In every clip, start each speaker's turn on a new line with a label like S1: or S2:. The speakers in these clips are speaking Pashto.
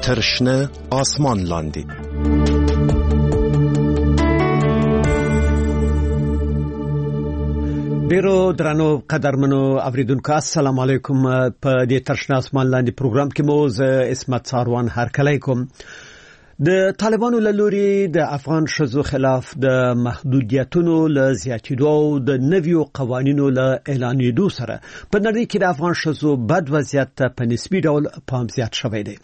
S1: ترشنه آسمان لاندې.
S2: ډیرو درنو قدرمنو اوریدونکو السلام علیکم. په دې ترشنه آسمان لاندې پروګرام کې مو زه اسمت ساروان هرکلی کوم. د طالبانو له لوري د افغان شذو خلاف د محدودیتونو له زیاتېدو او د نویو قوانینو له اعلانېدو سره په نړۍ کې د افغان شذو بد وضعیت ته په نسبي ډول پام زیات شوی دی.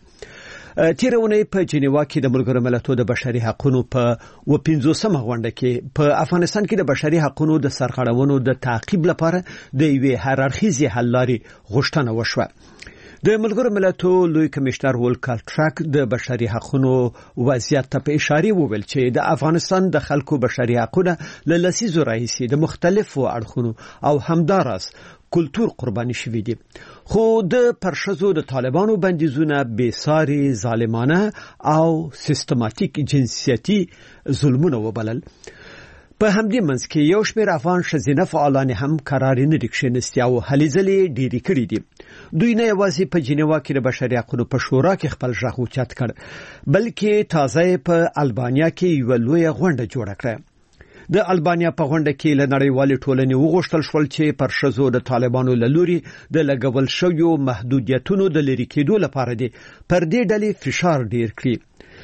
S2: تیرونه په جنیوا کې د ملګرو ملتونو د بشري حقوقو په 15مه غونډه کې په افغانستان کې د بشري حقوقو د سرغړونو د تعقیب لپاره د یوې هررخیزې حل لارې غوښتنه وشوه. د ملګرو ملتونو لوی کمشنر ولکر ټرک د بشري حقوقو وضعیت ته په اشاره وویل چې د افغانستان د خلکو بشري حقوقونه له لسیزو راهیسې د مختلفو اړخونو او همدارس کلتور قرباني شوي دي، خو د پرشزو د طالبانو بندیزونه بېساري ظالمانه او سیستماتیک جنسیتي ظلمونه وبلل. په همدې منځ کې یو شمېر افغان ښځینه فعالان هم قرار نه دي کښېنستي او هلې ځلې ډېرې کړې دي. دوی نه یوازې په جنیوا کې د بشري حقوقو په شورا کې خپل غږ اوچت کړ، بلکې تازه په البانیا کې یو لوی غونډه جوړه کړه. د البانیا په غونډه کې له نړیوالې ټولنې وغوښتل شول چې پر ښځو د طالبانو له لوري د لګول شویو محدودیتونو د لرې کېدو لپاره دي پر دې ډلې فشار ډیر کړي.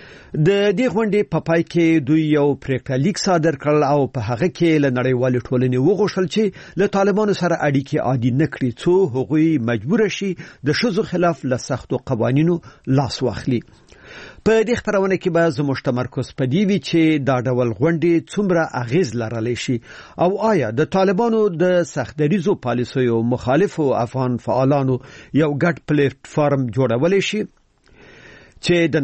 S2: د دې غونډې په پای کې دوی یو پریکړه لیک صادر کړل او په هغه کې له نړیوالې ټولنې وغوښتل چې له طالبانو سره اړیکې عادي نه کړي څو هغوی مجبور شي د ښځو خلاف له سختو قوانینو لاس واخلي. په دې خبرونه کې به زموږ تمرکز په دې وی چې دا ډول غونډې څومره اغیز لرلی شي او آیا د طالبانو د سختدریزو پالیسیو مخالفو افغان فعالانو یو ګډ پلیټ فارم جوړولی شي چې د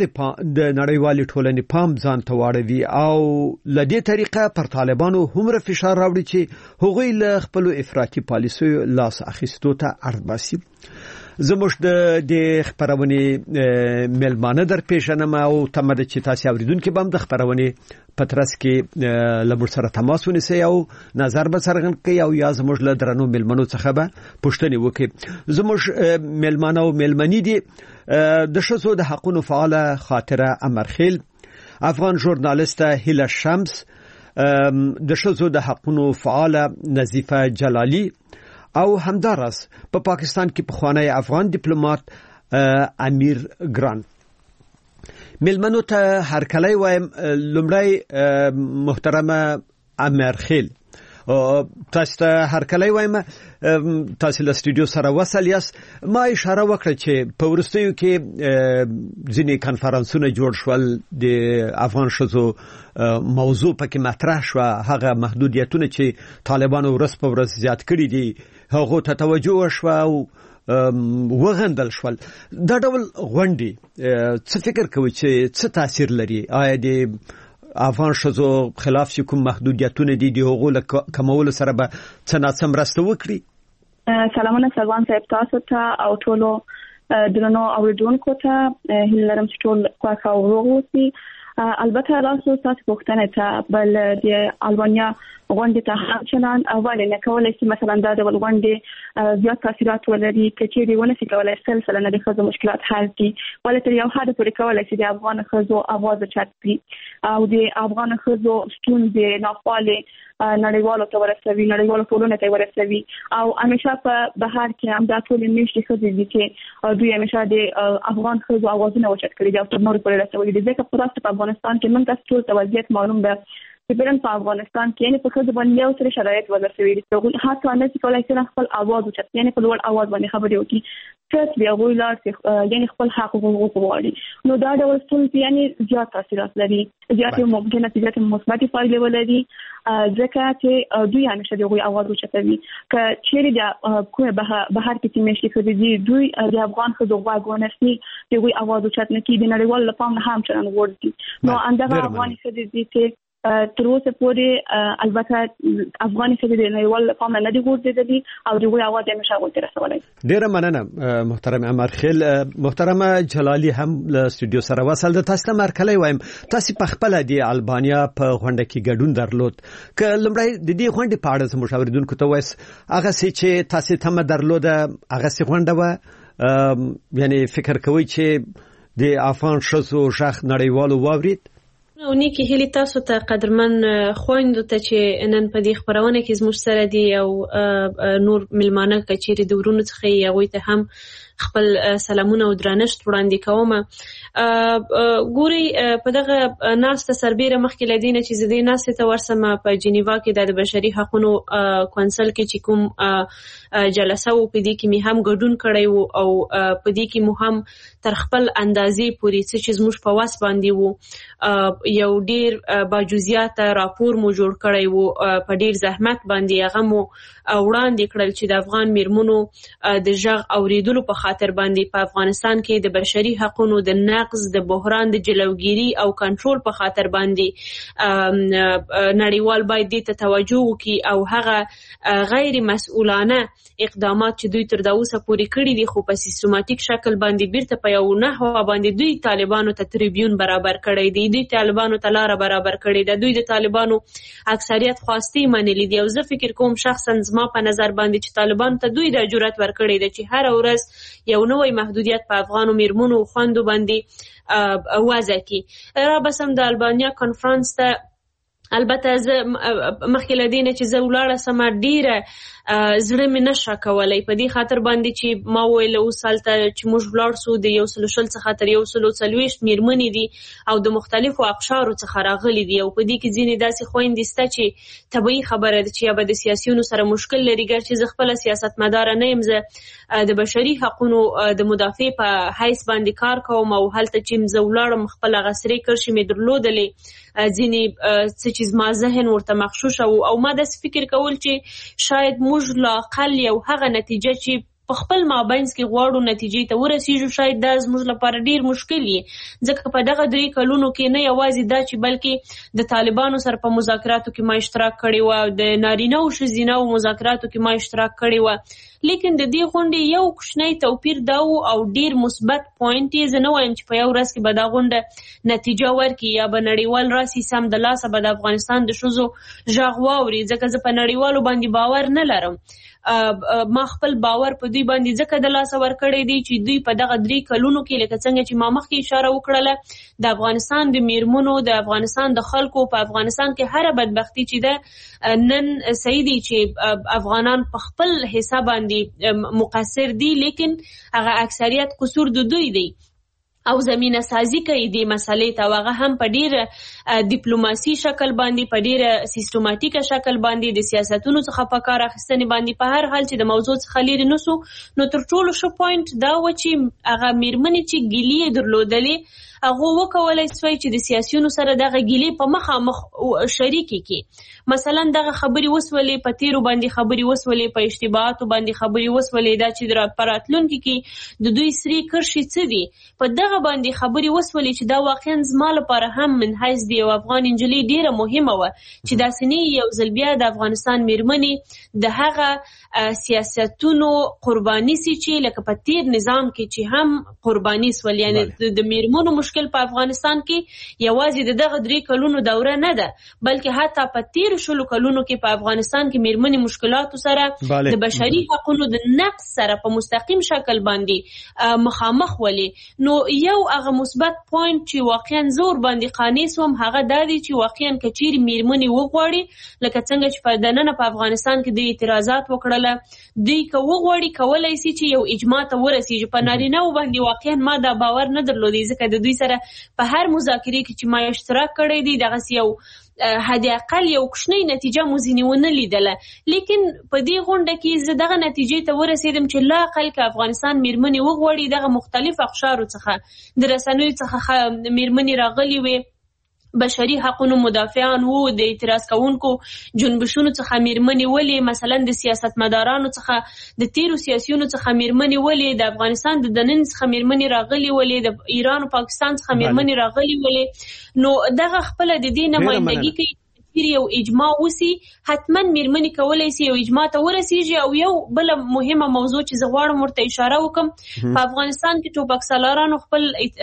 S2: نړیوالې ټولنې پام ځان ته واړوي او له دې طریقه پر طالبانو همره فشار راوړي چې هغوی له خپل افراطي پالیسیو لاس اخیستو ته اړ باسي. زموږ د خبرونه ملمانه در پیژنم او تمه چې تاسو اوریدونکو به هم د خبرونه پترس کې لمر سره تماس ونیسي او نظر به څرګند کړي او یا زموږ له درنو ملمنو څخه به پوښتنه وکړي. زموږ ملمانه او ملمنې دي د ښځو د حقوقو فعال خاطره امرخیل، افغان ژورنالیست هیله شمس، د ښځو د حقوقو فعال نظیفه جلالی او همدارس په پاکستان کې پخوانی افغان ډیپلوماټ امیر ګران. ملمنو ته هرکلی وایم. لومړی محترمه امرخیل، تاسو ته هرکلی وایم. تاسو له سټوډیو سره وصل یاست. ما اشاره وکړه چې په ورستیو کې ځینې کانفرنسونه جوړ شول د افغان ښځو موضوع پکې مطرح شو، هغه محدودیتونه چې طالبانو ورځ په ورځ زیات کړي دي هغه ته توجه وشو او وغندل شول. دا ډول غونډې څه فکر کوي چې څه تاثیر لري؟ آیا د افغان ښځو خلاف چې کوم محدودیتونه دي د هغو له کمولو سره به څه ناڅه مرسته وکړي؟
S3: سلامونه سلوان صاحب تاسو ته او ټولو درنو اوریدونکو ته. هیله لرم چې ټول خوښ او روغ اوسئ. البته تاسو پوښتنه ته بل د البانیا غونډې ته همچنان اول نه کولای شي مثلا دا د غونډې زیات تاثیرات ولري کچېری ونه شي کولای سلسله نه د خزو مشکلات حل کړي ولې تر یو حد پورې کولای شي د افغان خزو आवाज چت کړي او د افغان خزو ستونزې ناخواله نړیوالو ته ورسوي، نړیوالو ټولنې ته ورسوي او همیشه په بهر کې هم دا ټول نشي خزې دي چې دوی همیشه د افغان خزو आवाजونه وچت کړي دا تر نور پورې رسولي دي. ځکه په افغانستان کې موږ تاسو ته وضعیت معلوم ده چې په افغانستان کې یعنی په خزه باندې یو سره شرایط وضع شوي دي چې حتی نه چې کولای شي خپل आवाज وچت یعنی په لوړ आवाज باندې خبرې وکړي چې بیا غوښتل یعنی خپل حق وغواړي. نو دا ډول ستونزې یعنی زیات تاثیرات لري، زیات ممکنه نتیجه مثبت پایلې ولري ځکه چې دوی همیشه دغه आवाज وچتوي. که چیرې د کومه بهر کې چې مشي کوي دوی د افغان خزو غواګونه سي دغه आवाज وچت نه کیږي نړیوال لپاره هم چرن ورته. نو اندغه افغان خزې دي چې تر اوسه پورې البته افغان خزې د نړیوال لپاره نه دي ورته او دغه आवाज یې مشاغل تر رسولای.
S2: ډیره مننه محترم امرخیل. محترمه جلالی هم له سټوډیو سره وصل د تاسو ته مرکلی وایم. تاسو په خپل د البانیا په غونډه کې ګډون درلود. که لمړی د دې غونډې په اړه زموږ اوریدونکو ته وایس هغه چې تاسو ته درلود هغه څه غونډه و یعنی فکر کوي چې د افغان شسو شخ نړیوالو واورید.
S4: او نیکی هلی تاسو ته قدرمن خويندو ته چې نن په دې خبرونه کې زموږ سره دي او نور ملمانه کچېری د ورونو څخه یې هغوی ته هم خپل سلامونه او درنښت وړاندې کوم. ګوري په دغه ناسته سربېره مخکې له دې نه چې زه دې ناستې ته ورسم په جنیوا کې د بشري حقونو کونسل کې چې کوم جلسه و په دې کې مې هم ګډون کړی و او په دې کې مو هم تر خپل اندازې پورې څه چې زموږ په واس باندې و یو ډیر باجوزیات راپور مو جوړ کړی و په ډیر زحمت باندې هغه مو وړاندې کړل چې د افغان میرمنو د ژغ اوریدلو په خاطر باندې په افغانستان کې د بشري حقوقو د نقض د بحران د جلوګیری او کنټرول په خاطر باندې نړیوال باید دې ته توجه وکړي او هغه غیر مسؤلانه اقدامات چې دوی تر اوسه پورې کړي دي خو په سیستماتیک شکل باندې بیرته په یو نحو باندې دوی طالبانو ته تریبیون برابر کړی دی، دوی طالبانو ته لار برابر کړی دی، دوی د طالبانو اکثریت خواستې منلې دي او زه فکر کوم شخصا زما په نظر باندې چې طالبانو ته دوی د جرأت ورکړی دی چې هر ورځ یو نوې محدودیت په افغانو میرمنو او خویندو باندې وضع کړي. را بسم د البانیا کانفرنس ته البته زه مخکې له دې نه چې زه ولاړه سمه ډیره زړه مې نشه کولی په دې خاطر باندې چې ما ویل اوس هلته چې موږ ولاړ سو د 140 څخه تر 140 میرمنې دي او د مختلفو اقشارو څخه راغلي دي او په دې کې ځینې داسې خویندې شته چې طبیعي خبره ده چې یا به د سیاسیونو سره مشکل لري ګر چې زه خپله سیاستمداره نه یم، زه د بشري حقونو د مدافع په حیث باندې کار کوم او هلته چې زه ولاړم خپل هغه سرې کرښې مې درلودلې ځینې څه چې زما ذهن ورته مغشوش او ما داسې فکر کول چې شاید موږ لا اقل یو هغه نتیجه چې په خپل مابینځ کې غواړو نتیجې ته ورسیږو شاید دا زموږ لپاره ډیر مشکل وي ځکه په دغه 3 کلونو کې نه یوازې دا چې بلکې د طالبانو سره په مذاکراتو کې ما اشتراک کړی و او د نارینه او ښځینه او مذاکراتو کې ما اشتراک کړی و، لیکن د دې غونډې یو کوچنی توپیر دا او ډیر مثبت پوینټ یې زه نه وایم چې په یو ورځ کې به دا غونډه نتیجه ورکړي یا به نړیوال راسي سم د لاسه به د افغانستان د ښځو غږ واوري ځکه زه په نړیوالو باندې باور نه لرم. ما خپل باور په دوی باندې ځکه د لاسه ورکړی دی چې دوی په دغه 3 کلونو کې لکه څنګه چې ما مخکې اشاره وکړله د افغانستان د میرمنو د افغانستان د خلکو په افغانستان کې هر بدبختی چې ده نن صحیح دی چې افغانان په خپل حساب باندې مقصر دي لیکن هغه اکثریت قصور د دوی دی او زمینه سازی کوي د مسلې ته هغه هم په ډیر ډیپلوماسي شکل باندې په ډیر سیستماتیک شکل باندې د سیاستونو څخه په کار اخیستنې باندې په هر حال چې د موضوع څخه لري نسو نو تر ټولو ښه پوینټ دا و چې هغه میرمنې چې ګیلې درلودلې هغه وکولای سوی چې د سیاسيونو سره دغه ګیلې په مخامخ شریکي کی مثلا دغه خبري وسولې په تیرو باندې خبري وسولې په اشتباهاتو باندې خبري وسولې دا چې در پراتلونکو کې د دوی سری کرشي څه دي په دغه باندې خبري وسولې چې دا واقعا زما لپاره هم من حیث دی او افغان انجلي ډیره مهمه و چې دا سنی یو ځل بیا د افغانستان میرمنې د هغه سیاستونو قرباني سي چې لکه په تیر نظام کې چې هم قرباني سول یعنی د میرمنو مشکل په افغانستان کې یوازې دغه 3 کلونو دوره نه ده بلکې حتی په تیر شلو کلونو کې په افغانستان کې میرمنې مشکلاتو سره د بشري حقوقو د نقض سره په مستقیم شکل باندې مخامخ ولې نو یو هغه مثبت پوینټ چې واقعا زور باندې قانع سوم هغه دا دی چې واقعا کچیر میرمنې وغواړي لکه څنګه چې په دننه په افغانستان کې د اعتراضات وکړله دوی که وغواړي کولای شي چې یو اجماع ته ورسیږي په نارینه باندې واقعا ما دا باور نه درلودي ځکه د دوی سره په هر مذاکره کې چې ما اشتراک کړی دی دغه یو حد اقل یو کوچنی نتیجه مو ځینې ونه لیدله لیکن په دې غونډه کې زه دغه نتیجې ته ورسېدم چې لا اقل که افغانستان میرمنې وغواړي دغه مختلف اقشارو څخه د رسنیو څخه میرمنې راغلي وي بشري حقوقو مدافعان وو د اعتراض کوونکو جنبشونو څخه میرمنې ولې مثلا د سیاستمدارانو څخه د تیرو سیاسيونو څخه میرمنې ولې د افغانستان د دنن څخه میرمنې راغلي ولې د ایران او پاکستان څخه میرمنې راغلي ولې نو دغه خپل د دې نمائندګي کوي چیرې یو اجماع وسی حتما میرمنې کولای شي یو اجماع ته ورسیږي. او یو بل مهمه موضوع چې زه غواړم ورته اشاره وکم، په افغانستان کې ټوپک سالارانو خپل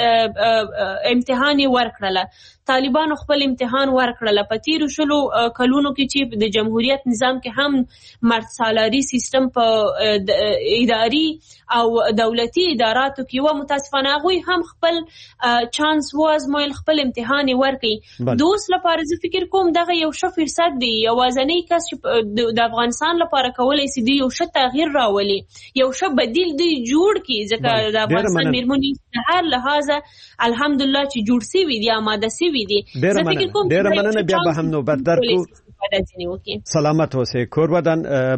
S4: امتحان ورکړله، طالبانو خپل امتحان ورکړله. په تیرو 20 کلونو کې چې د جمهوریت نظام کې هم مرد سالاري سیستم په اداري او دولتي اداراتو کې و، متاسفانه هغوی هم خپل چانس وازمویل، خپل امتحان ورکړي. دوست لپاره زه فکر کوم دغه یو ښه فرصت دی، یوازینی کس چې د افغانستان لپاره کولای شي دی یو ښه تغییر راولي، یو ښه بدیل دی جوړ کړي. ځکه د افغانستان میرمنې هر لحاظه الحمدلله چې جوړ شوي دي، آماده شوي دي.
S2: ډېره مننه. بیا به هم نوبت درکو. سلامت اوسئ. کوربدان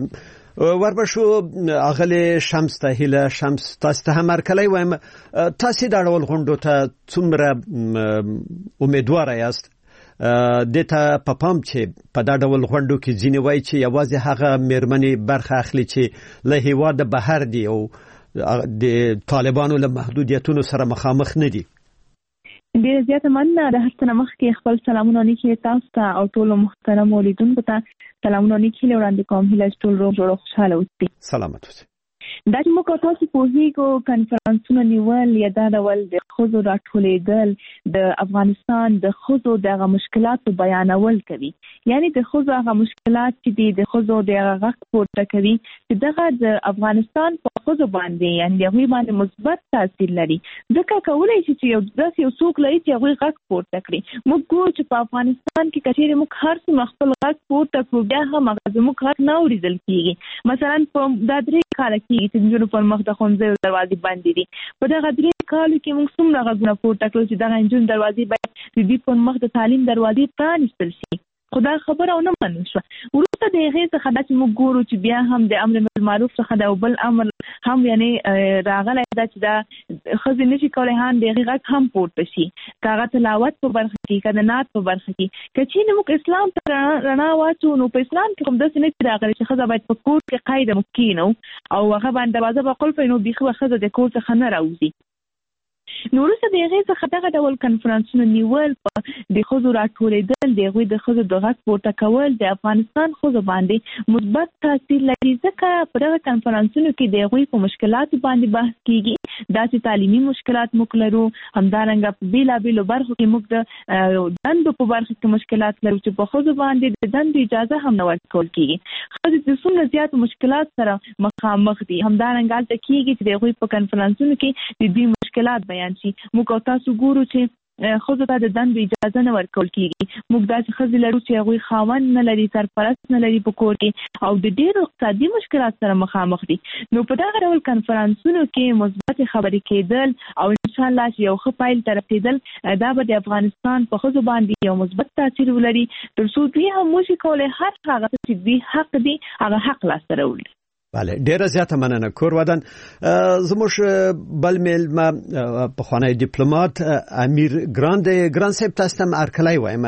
S2: وربشو اغلی شمس ته هیله شمس تاسو ته هم هرکلی وایم. تاسو دا ډول غونډو ته څومره امیدوار یاست؟ دته په پام چې په دا ډول غونډو کې ځینې وایي چې یوازې هغه میرمنې برخه اخلي چې له هیواده بهر دي او د طالبانو له محدودیتونو سره مخامخ نه دي.
S3: ډېر زیات مننه. د هر څه نه مخکې خپل سلامونه نیکې تاسو ته او ټولو محترمو لیدونکو ته سلامونه نیکې وړاندې کوم. هیله چې ټول روغ جوړ او خوشحاله اوسئ.
S2: سلامت اوسئ.
S3: دا چې موږ تاسو پوهیږو کنفرانسونه نیول یا دا ډول د ښځو راټولېدل د افغانستان د ښځو دغه مشکلاتو بیانول کوي، یعنی د ښځو هغه مشکلات چې دي د ښځو دغه غږ پورته کوي چې دغه د افغانستان په ښځو باندې یعنی هغوی باندې مثبت تاثیر لري. ځکه کولی شي چې یو څوک لري چې هغوی غږ پورته کړي. موږ ګورو چې په افغانستان کې کچېرې موږ هر څومره خپل غږ پورته کړو بیا هم هغه زموږ غږ نه اورېدل کېږي. مثلا په دا 3 کاله کېږي چې نجونو پر مخ د ښوونځیو دروازې بندې دي. په دغه 3 کالو کې موږ څومره غږونه پورته کړو چې دغه نجونو دروازې باید د دوی پر مخ د تعلیم دروازې پرانیستل شي. خو دا خبره ونه منل شوه. وروسته د هغې څخه دا چې موږ ګورو چې بیا هم د امر بالمعروف څخه د یو بل امر هم یعنې راغلی ده چې دا ښځې نشي کولی هم د هغې غږ هم پورته شي، که هغه تلاوت په برخه کې، که د نعت په برخه کې. که چېرې موږ اسلام ته رڼا واچوو نو په اسلام کې هم داسې نه چې راغلی چې ښځه باید په کور کې قیده موږ کښېنو او هغه باندې دروازه به قلف وي نو بیخي به ښځه د کور څخه نه راوځي. نو وروسته د هغې څخه دغه ډول کنفرانسونه نیول، د ښځو راټولېدل، د هغوی د ښځو د غږ پورته کول د افغانستان ښځو باندې مثبت تاثیر لري. ځکه په دغه کنفرانسونو کې د هغوی په مشکلاتو باندې بحث کېږي. داسې تعلیمي مشکلات موږ لرو، همدارنګه په بېلابېلو برخو کې موږ د دندو په برخه کې مشکلات لرو چې په ښځو باندې د دندو اجازه هم نه ورکول کېږي. ښځې د څومره زیاتو مشکلات سره مخامخ دي. همدارنګه هلته کېږي چې د هغوی په کنفرانسونو کې د دوی مشکلات بیان شي. موږ او تاسو ګورو چې ښځو ته د دندو اجازه نه ورکول کېږي. موږ داسې ښځې لرو چې هغوی خاوند نه لري، سرپرست نه لري په کور کې او د ډېرو اقتصادي مشکلات سره مخامخ دي. نو په دغه ډول کنفرانسونو کې مثبت خبرې کېدل او انشاءالله چې یو ښه پایل ته رسېدل، دا به د افغانستان په ښځو باندې یو مثبت تاثیر ولري، تر څو دوی هم وشي کولی هر هغه څه چې دوی حق دي هغه حق لاسته راوړي.
S2: بله، ډیره زیاته مننه. کورودن زموږ بل میلمه پخوانی دیپلومات امیر ګران صاحب تاسو ته هرکلی وایم.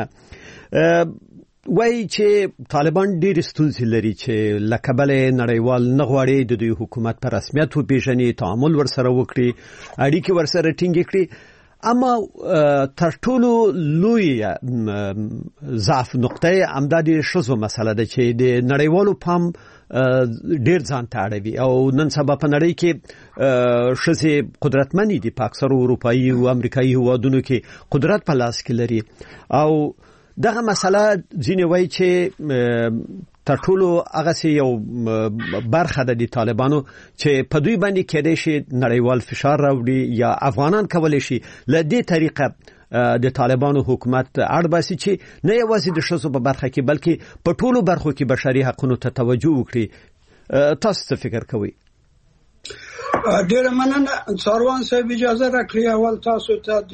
S2: وایي چې طالبان ډېرې ستونزې لري چې له کبله نړیوال نه غواړي د دوی حکومت په رسمیت وپېژني، تعامل ورسره وکړي، اړیکې ورسره ټینګې کړي. اما تر ټولو لوی ضعف نقطه همدا د ښځو مسله ده چې د نړیوالو پام ډیر ځان ته اړوي او نن سبا په نړۍ کې ښځې قدرتمنې دي. په اکثرو اروپایي او امریکایي هېوادونو کې قدرت په لاس کې لري او دغه مسله ځینې وایي چې تر ټولو هغسې یو برخه ده د طالبانو چې په دوی باندې کېدای شي نړیوال فشار راوړي یا افغانان کولی شي له دې طریقه د طالبانو حکومت اړ باسي چې نه یوازې د ښځو په برخه کې بلکې په ټولو برخو کې بشري حقونو ته توجه وکړي. تاسو څه فکر کوئ؟
S5: ډېره مننه څاروان صاحب، اجازه راکړئ اول تاسو ته د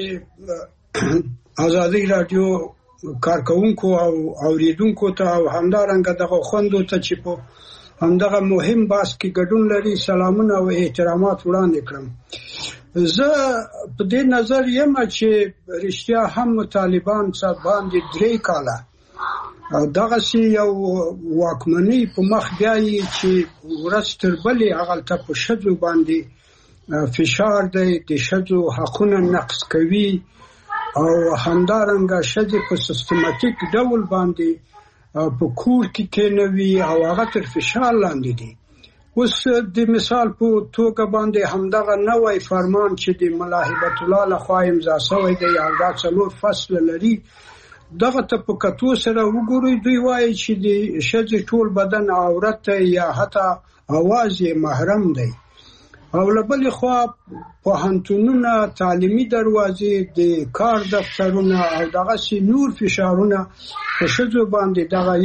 S5: ازادي رادیو کارکونکو او اوریدونکو ته او همدارنګه دغه خوندو ته چې په همدغه مهم بحث کې ګډون لري سلامونه او احترامات وړاندې کړم. زه په دې نظر یم چې رښتیا هم طالبان څخه باندې 3 کاله دغسې یو واکمنۍ په مخ بیایي چې ورځ تر بلې هغلته په ښځو باندې فشار دی، د ښځو حقونه نقض کوي او همدارنګه ښځې په سیستماتیک ډول باندې په کور کې کېنوي او هغه تر فشار لاندې دي. اوس د مثال په توګه باندې همدغه نوی فرمان چې د ملا هبت الله لخوا امضا شوی دی او دا 4 فصل لري، دغه ته په کتو سره وګورئ دوی وایي چې د ښځې ټول بدن عورت یا حتی اواز یې محرم دی. او له بلې خوا پوهنتونونه، تعلیمي دروازې، د کار دفترونه او دغسې نور فشارونه په ښځو باندې دغه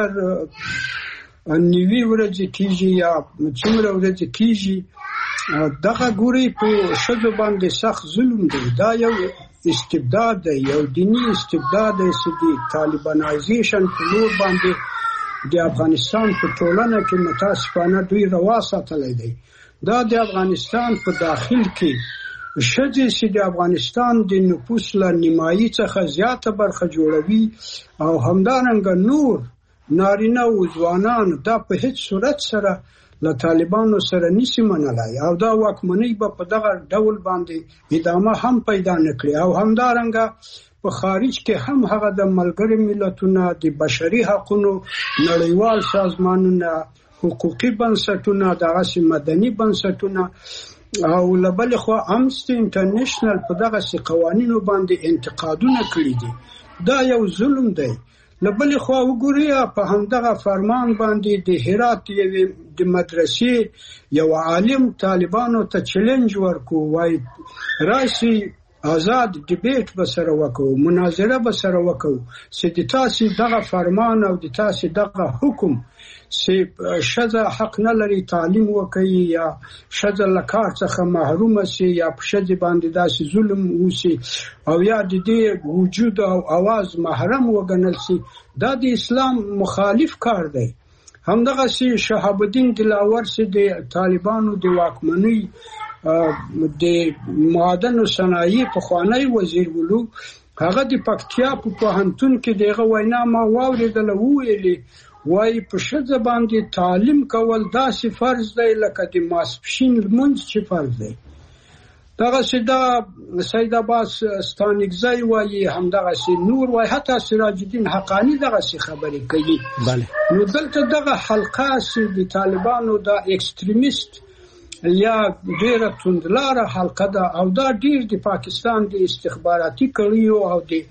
S5: 1090 ورځې کېږي یا څومره ورځې کېږي، دغه ګورئ په ښځو باندې سخت ظلم دی. دا یو استبداد دی، یو دینی استبداد دی چې د طالبانایزیشن په لور باندې د افغانستان په ټولنه کې متاسفانه دوی روا ساتلی دی. دا د افغانستان په داخل کې ښځې چې د افغانستان د نفوس له نیمایي څخه زیاته برخه جوړوي او همدارنګه نور نارینه او ځوانان دا په هیڅ صورت سره له طالبانو سره نشي منلای او دا واکمنۍ به په دغه ډول باندې ادامه هم پیدا نکړي. او همدارنګه په خارج کې هم هغه د ملګرو ملتونو د بشري حقوقو نړیوال سازمانونه، حقوقي بنسټونه، دغه مدني بنسټونه او لبل خو امنستي انټرنیشنل په دغه قوانینو باندې انتقادونه کړی دي. دا یو ظلم دی. لبل خو وګورئ په همدغه فرمان باندې د هرات یوې د مدرسې یو عالم طالبانو ته چیلنج ورکو، وای راشي آزاد ډیبیټ به سره وکړو، مناظره به سره وکړو چې د تاسو دغه فرمان او د تاسو دغه حکم چې ښځه حق نه لري تعلیم وکړي یا ښځه له کار څخه محرومه شي یا په ښځې باندې داسې ظلم وشي او یا د دې وجود او اواز محرم وګڼل شي، دا د اسلام مخالف کار دی. همدغه شهاب الدین دلاور چې د طالبانو د واکمنۍ د معدن صنایع پخوانی وزیر ولو، هغه د پکتیا په پوهنتون کې دغه وینا ما واوریدله، ویلي وای په ښځه باندې تعلیم کول داسې فرض دی لکه د ماسپښین لمونځ چې فرض دی. دغه دا سید عباس ستانکزی وایي، همدغه نور وایي، حتی سراج الدین حقانی دغه خبرې کوي. نو دلته دغه حلقه چې د طالبانو د ایکستریمیست یا ډیره توندلاره حلقه ده او دا ډیر د پاکستان د استخباراتي کړیو او د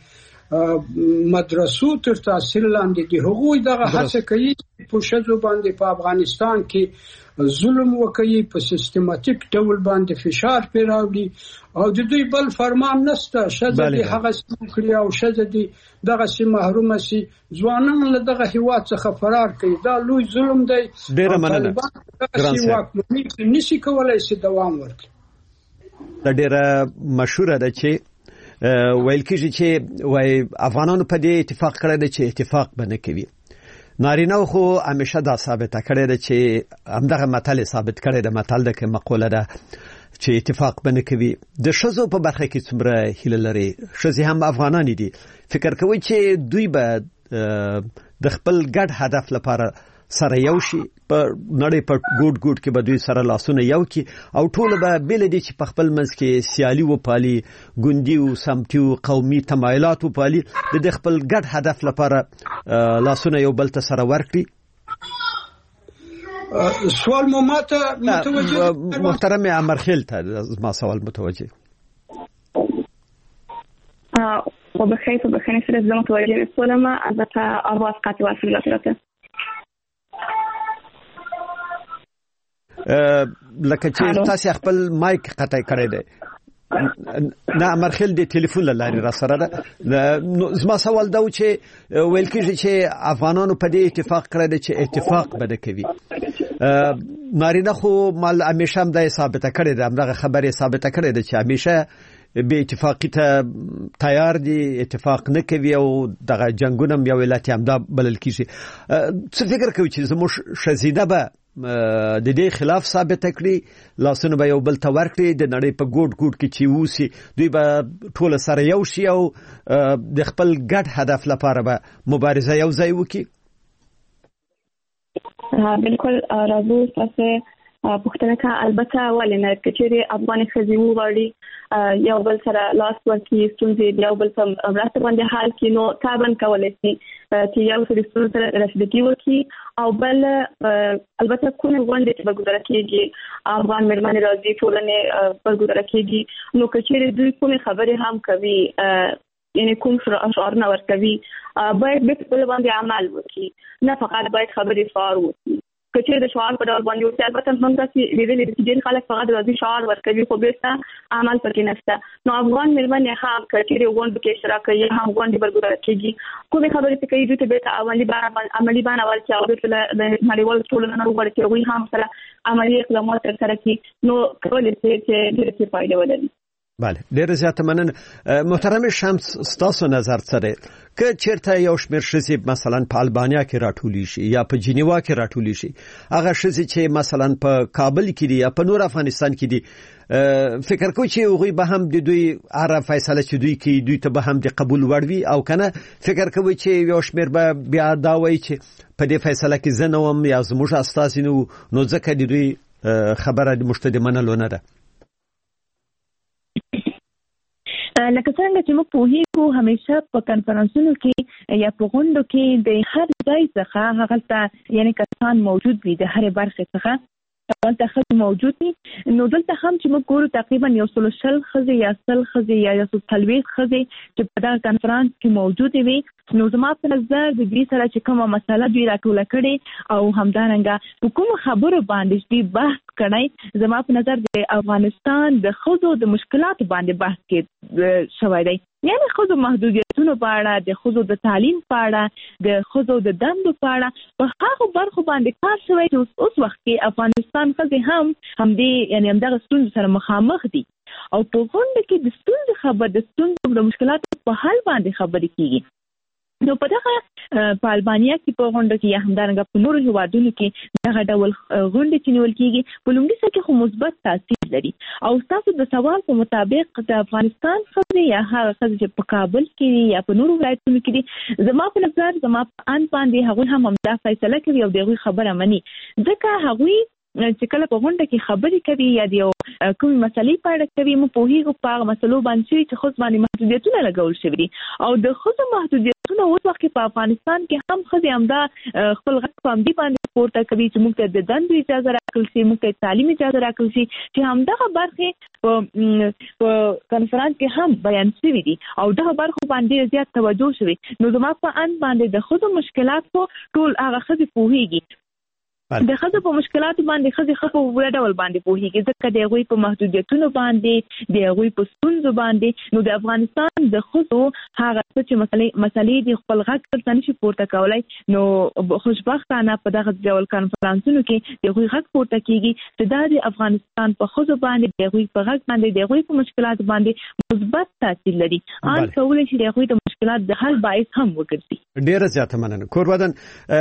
S5: مدرسو تر تاثیر لاندې دي. هغوی دغه هڅه کوي په ښځو باندې په افغانستان کې ظلم وکړي، په سیستماتیک ډول باندې فشار پرې راوړي او د دوی بل فرمان نشته. ښځه دې هغه کړي او ښځه دې دغه محرومه شي، ځوانان له دغه هیواد څخه فرار کوي. دا لوی ظلم دی.
S2: ډیره مننه.
S5: واکمنۍ نشي کولای شي دوام ورکړي.
S2: دا ډیره مشهوره ده چې ویل کېږي چې وای افغانانو په دې اتفاق کړی دی چې اتفاق به نه کوي. نارینه خو همیشه دا ثابته کړی دی چې همدغه متل ثابت کړی دی، متل ده که مقوله ده چې اتفاق به نه کوي. د ښځو په برخه کې څومره هیله لري؟ ښځې هم افغانانې دي، فکر کوي چې دوی به د خپل ګډ هدف لپاره سره یو شي، په نړۍ په ګوټ ګوټ کې به دوی سره لاسونه یو کی او ټول به بل دي چې په خپل منځ کې سیالي و پالي، ګوندي او سمتي او قومي تمایلات و پالي، د خپل ګډ هدف لپاره لاسونه یو بل ته سره ورکړي.
S5: سوال مو ماته متوجه
S2: محترم امرخیل ته ما سوال متوجه
S3: وبخير سره زما متوجه سوالم، البته آواز قطع وصل راته.
S2: لکه چې تاسو خپل مایک قطع کړی دی. نه امرخیل د ټلیفون لاري را سره ده. زما سوال دا و چې ویل کېږي چې افغانانو په دې اتفاق کړی دی چې اتفاق به کوي. نارینه خو مال همیشه هم دا ثابته کړی دی، همدغه خبره ثابته کړی دی چې همیشه به اتفاقی ته تیار دي، اتفاق نه کوي او دغه جنگونه یو ولایت هم دا بلل کیږي. څه فکر کوي چې زموږ شزیده به د دې خلاف ثابت کړي، لاسونه به یو بل ته ورکړي، د نړۍ په ګوټ ګوټ کې چې ووسی دوی به ټول سره یو شي او د خپل ګډ هدف لپاره به مبارزه یو ځای وکړي؟
S3: بالکل راځو تاسو پښتنه کا البته ولنه کچېره افغان خزي وغړي یو بل سره لاس ورکړي ستونزې یو بل سره مرسته باندې حل کړي نو تابن کولای شي چې یو څه سره رسیدګي وکړي او بل البته کومه غونډه چې وګورل کېږي افغان مېرمنې راځي ټولنې وګورل کېږي نو کچېره دوی کومه خبره هم کوي یعنی کوم شعار نه ورکوي باید به په باندې عمل وکړي نه فقط باید خبرې فار وکړي کچېره د شعار په ډول باندې او البته هم تاسو لیدلې چې ډېر خلک فقط راځي شعار ورکوي خو به عمل پکې نشته نو افغان مېرمنې هم کچېره غونډه کې اشتراک کوي هم غونډه وګورل کېږي کومه خبرې چې کوي دوی ته به عملی باندې ورچا او د نړیوال ټولنې وګورل چې وي هم سره عملی اقدامات سره کوي نو کولای شي چې ډېر فائدہ ولري.
S2: بله ډېر زیات مننه محترم شمس ستاسو نظر سره که چیرته یو شمېر ښځې مثلا په البانیا کې راټولې شي یا په جنیوا کې راټولې شي هغه ښځې چې مثلا په کابل کې دي یا په نور افغانستان کې دي فکر کوي چې هغوی به هم د دوی هر فیصله چې دوی کوي دوی ته به هم د قبول وړ وي او کنه فکر کوي چې یو شمېر به بیا دا وایي چې په دې فیصله کې زه نه وم یا زموږ استازي نو ځکه د دوی خبره د موږ ته د منلو نه ده.
S6: لکه څنګه چې موږ پوهیږو همیشه په کنفرانسونو کې یا په غونډو کې د هر ځای څخه هغه یعنی کسان موجود وي د هر برخه څخه دلته خځې موجود دي نو دلته هم چې موږ ګورو تقریبا 100 خځې یا 100 خځې یا 140 خځې چې په دغه کنفرانس کې موجود وي نو زما په نظر د دې سره چې کومه مسله دوی راټوله کړي او همدارنګه په کوم خبرو باندې دوی بحث کړي زما په نظر د افغانستان د ښځو د مشکلات باندې بحث کې شوی دی یعنی ښځو محدودیتونو په اړه د ښځو د تعلیم په اړه د ښځو د دندو په اړه په هغه برخو باندې کار شوی چې اوس وخت کې افغانستان ښځې هم همدې یعنی همدغه ستونزو سره مخامخ دي او په غونډه کې د ستونزو د مشکلاتو په حل باندې خبرې کیږي نو په دغه په البانیا کې په غونډه کې یا همدارنګه په نورو هیوادونو کې دغه ډول غونډې چې نیول کېږي په لومړي سر کې خو مثبت تاثیر لري او تاسو د سوال په مطابق د افغانستان ښځې یا هغه ښځې چې په کابل کې یا په نورو ولایتونو کې دي زما په نظر زما په ان باندې هغوی هم همدا فیصله کوي او دغه خبره مني ځکه هغوی چې کله په غونډه کې خبرې کوي یا د کومې مسلې په اړه کوي موږ پوهیږو په هغه مسلو باندې چې ښځو باندې محدودیتونه لګول شوي دي او د ښځو محدودیتونه اوس وخت کې په افغانستان کې هم ښځې همدا خپل غږ په همدې باندې پورته کوي چې موږ ته د دندو اجازه راکړل شي موږ ته تعلیم اجازه راکړل شي چې همدغه برخې په کنفرانس کې هم بیان شوي دي او دغه برخو باندې زیات توجه شوی نو زما په ان باندې د ښځو مشکلات ټول هغه ښځې پوهیږي د ښځو په مشکلاتو باندې ښځې په وړ ډول باندې پوهیږي ځکه د هغوی په محدودیتونو باندې د هغوی په ستونزو باندې نو د افغانستان د ښځو هغه څه چې مسلې د خپل غږ ورته نشي پورته کولی نو خوشبختانه په دغه ډول کنفرانسونو کې د هغوی غږ پورته کیږي چې دا د افغانستان په ښځو باندې د هغوی په غږ باندې د هغوی په مشکلاتو باندې مثبت تاثیر لري ان کولی شي د هغوی د مشکلات د حل باعث هم وګرځي.
S2: ډیره زیاته مننه کوربدن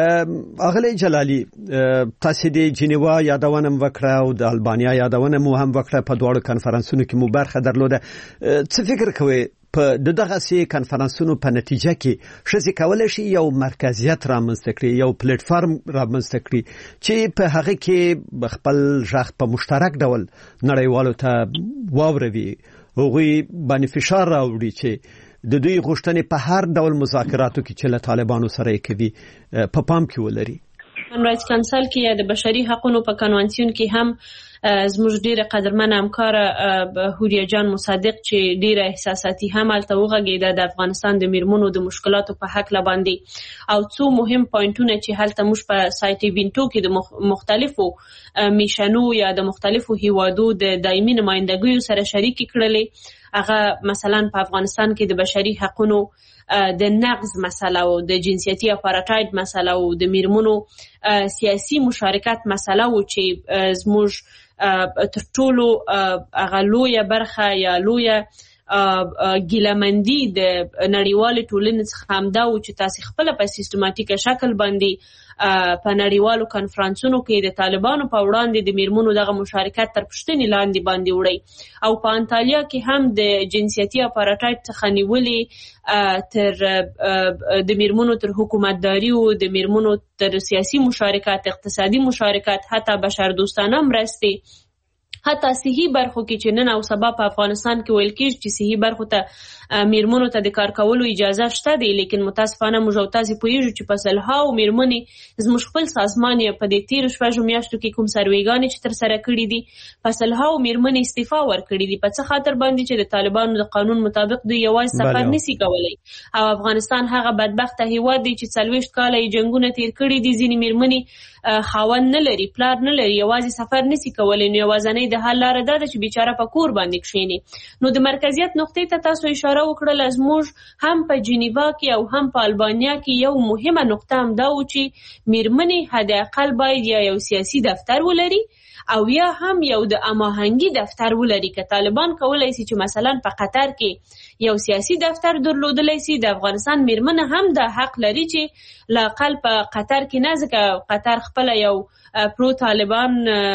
S2: اغلی جلالی تاسو د جنیوا یادونه وکړه او د البانیا یادونه مو هم وکړه په دوړو کنفرانسونو کې مو برخه درلوده څه فکر کوئ په دغه سي کنفرانسونو په نتیجه کې شې کولای شي یو مرکزیت رامنځته کړي یو پلیټ فارم رامنځته کړي چې په هغه کې خپل ژغ په مشترک ډول نړیوالو ته واوروي هغوی باندې فشار راوړي چې د دوی غوښتنې په هر ډول مذاکراتو کې چې له طالبانو سره کوي په پام کې ولري.
S4: هیومن رایټس کونسل کې یا د بشري حقوقو په کنوانسیون کې هم زموږ ډیره قدرمن همکار هوریا جان مصدق چې ډیره احساساتي هم الته وغږیده د افغانستان د میرمنو د مشکلاتو په حق لباندې او څو مهم پوینټونه چې هلته موږ په سایت بینټو کې د مختلفو میشنو یا د مختلفو هیوادو د دایمي نمائندګیو سره شریک کړلې هغه مثلا په افغانستان کې د بشري حقوقو د نقض مسله او د جنسیتي اپارټاید مسله او د میرمنو سیاسي مشارکت مسله او چې زموږ تر ټولو هغه لویه برخه یا لویه ګیلمندي د نړیوال ټولنې څخه هم دا و چې تاسو خپل په سیستماتیک شکل باندې په نړیوالو کنفرانسونو کې د طالبانو په وړاندې د میرمنو دغه مشارکت تر پښتنې لاندې باندې وړي او په انټالیا کې هم د جنسیتي اپارټاید څخه نیولې تر د میرمنو تر حکومتداري او د میرمنو تر سیاسي مشارکت اقتصادي مشارکت حتی بشردوستانه مرستې حتی صحي برخو کې چې نن او سبا په افغانستان کې ویل کېږي چې صحي برخو ته میرمنو ته د کار کولو اجازه شته دی، لیکن متاسفانه موږ او تاسې پوهېږو چې په سلهاو میرمنې زموږ خپل سازمان یې په دې تېرو شپږو میاشتو کې کوم سروېګانې چې ترسره کړي دي په سلهاو میرمنې استعفا ورکړي دي په څه خاطر باندې چې د طالبانو د قانون مطابق دوی یوازې سفر نشي کولی او افغانستان هغه بدبخته هیواد دی چې 40 کاله یې جنګونه تېر کړي دي، ځینې میرمنې خاوند نه لري، پلار نه لري، یوازې سفر نشي کولی. نو یوازینۍ د حل لاره دا ده چې بیچاره په کور باندې کښېني. نو د مرکزیت نقطې ته تاسو اشاره وکړله، زموږ هم په جنیوا کې او هم په البانیا کې یو مهمه نقطه هم دا و چې میرمنې حد اقل باید یا یو سیاسي دفتر ولري او یا هم یو د اماهنګي دفتر ولري. که طالبان کولای شي چې مثلا په قطر کې یو سیاسي دفتر درلودلی شي، د افغانستان میرمنه هم د حق لري چې لاقل په قطر کې نه، ځکه قطر خپل یو پرو طالبان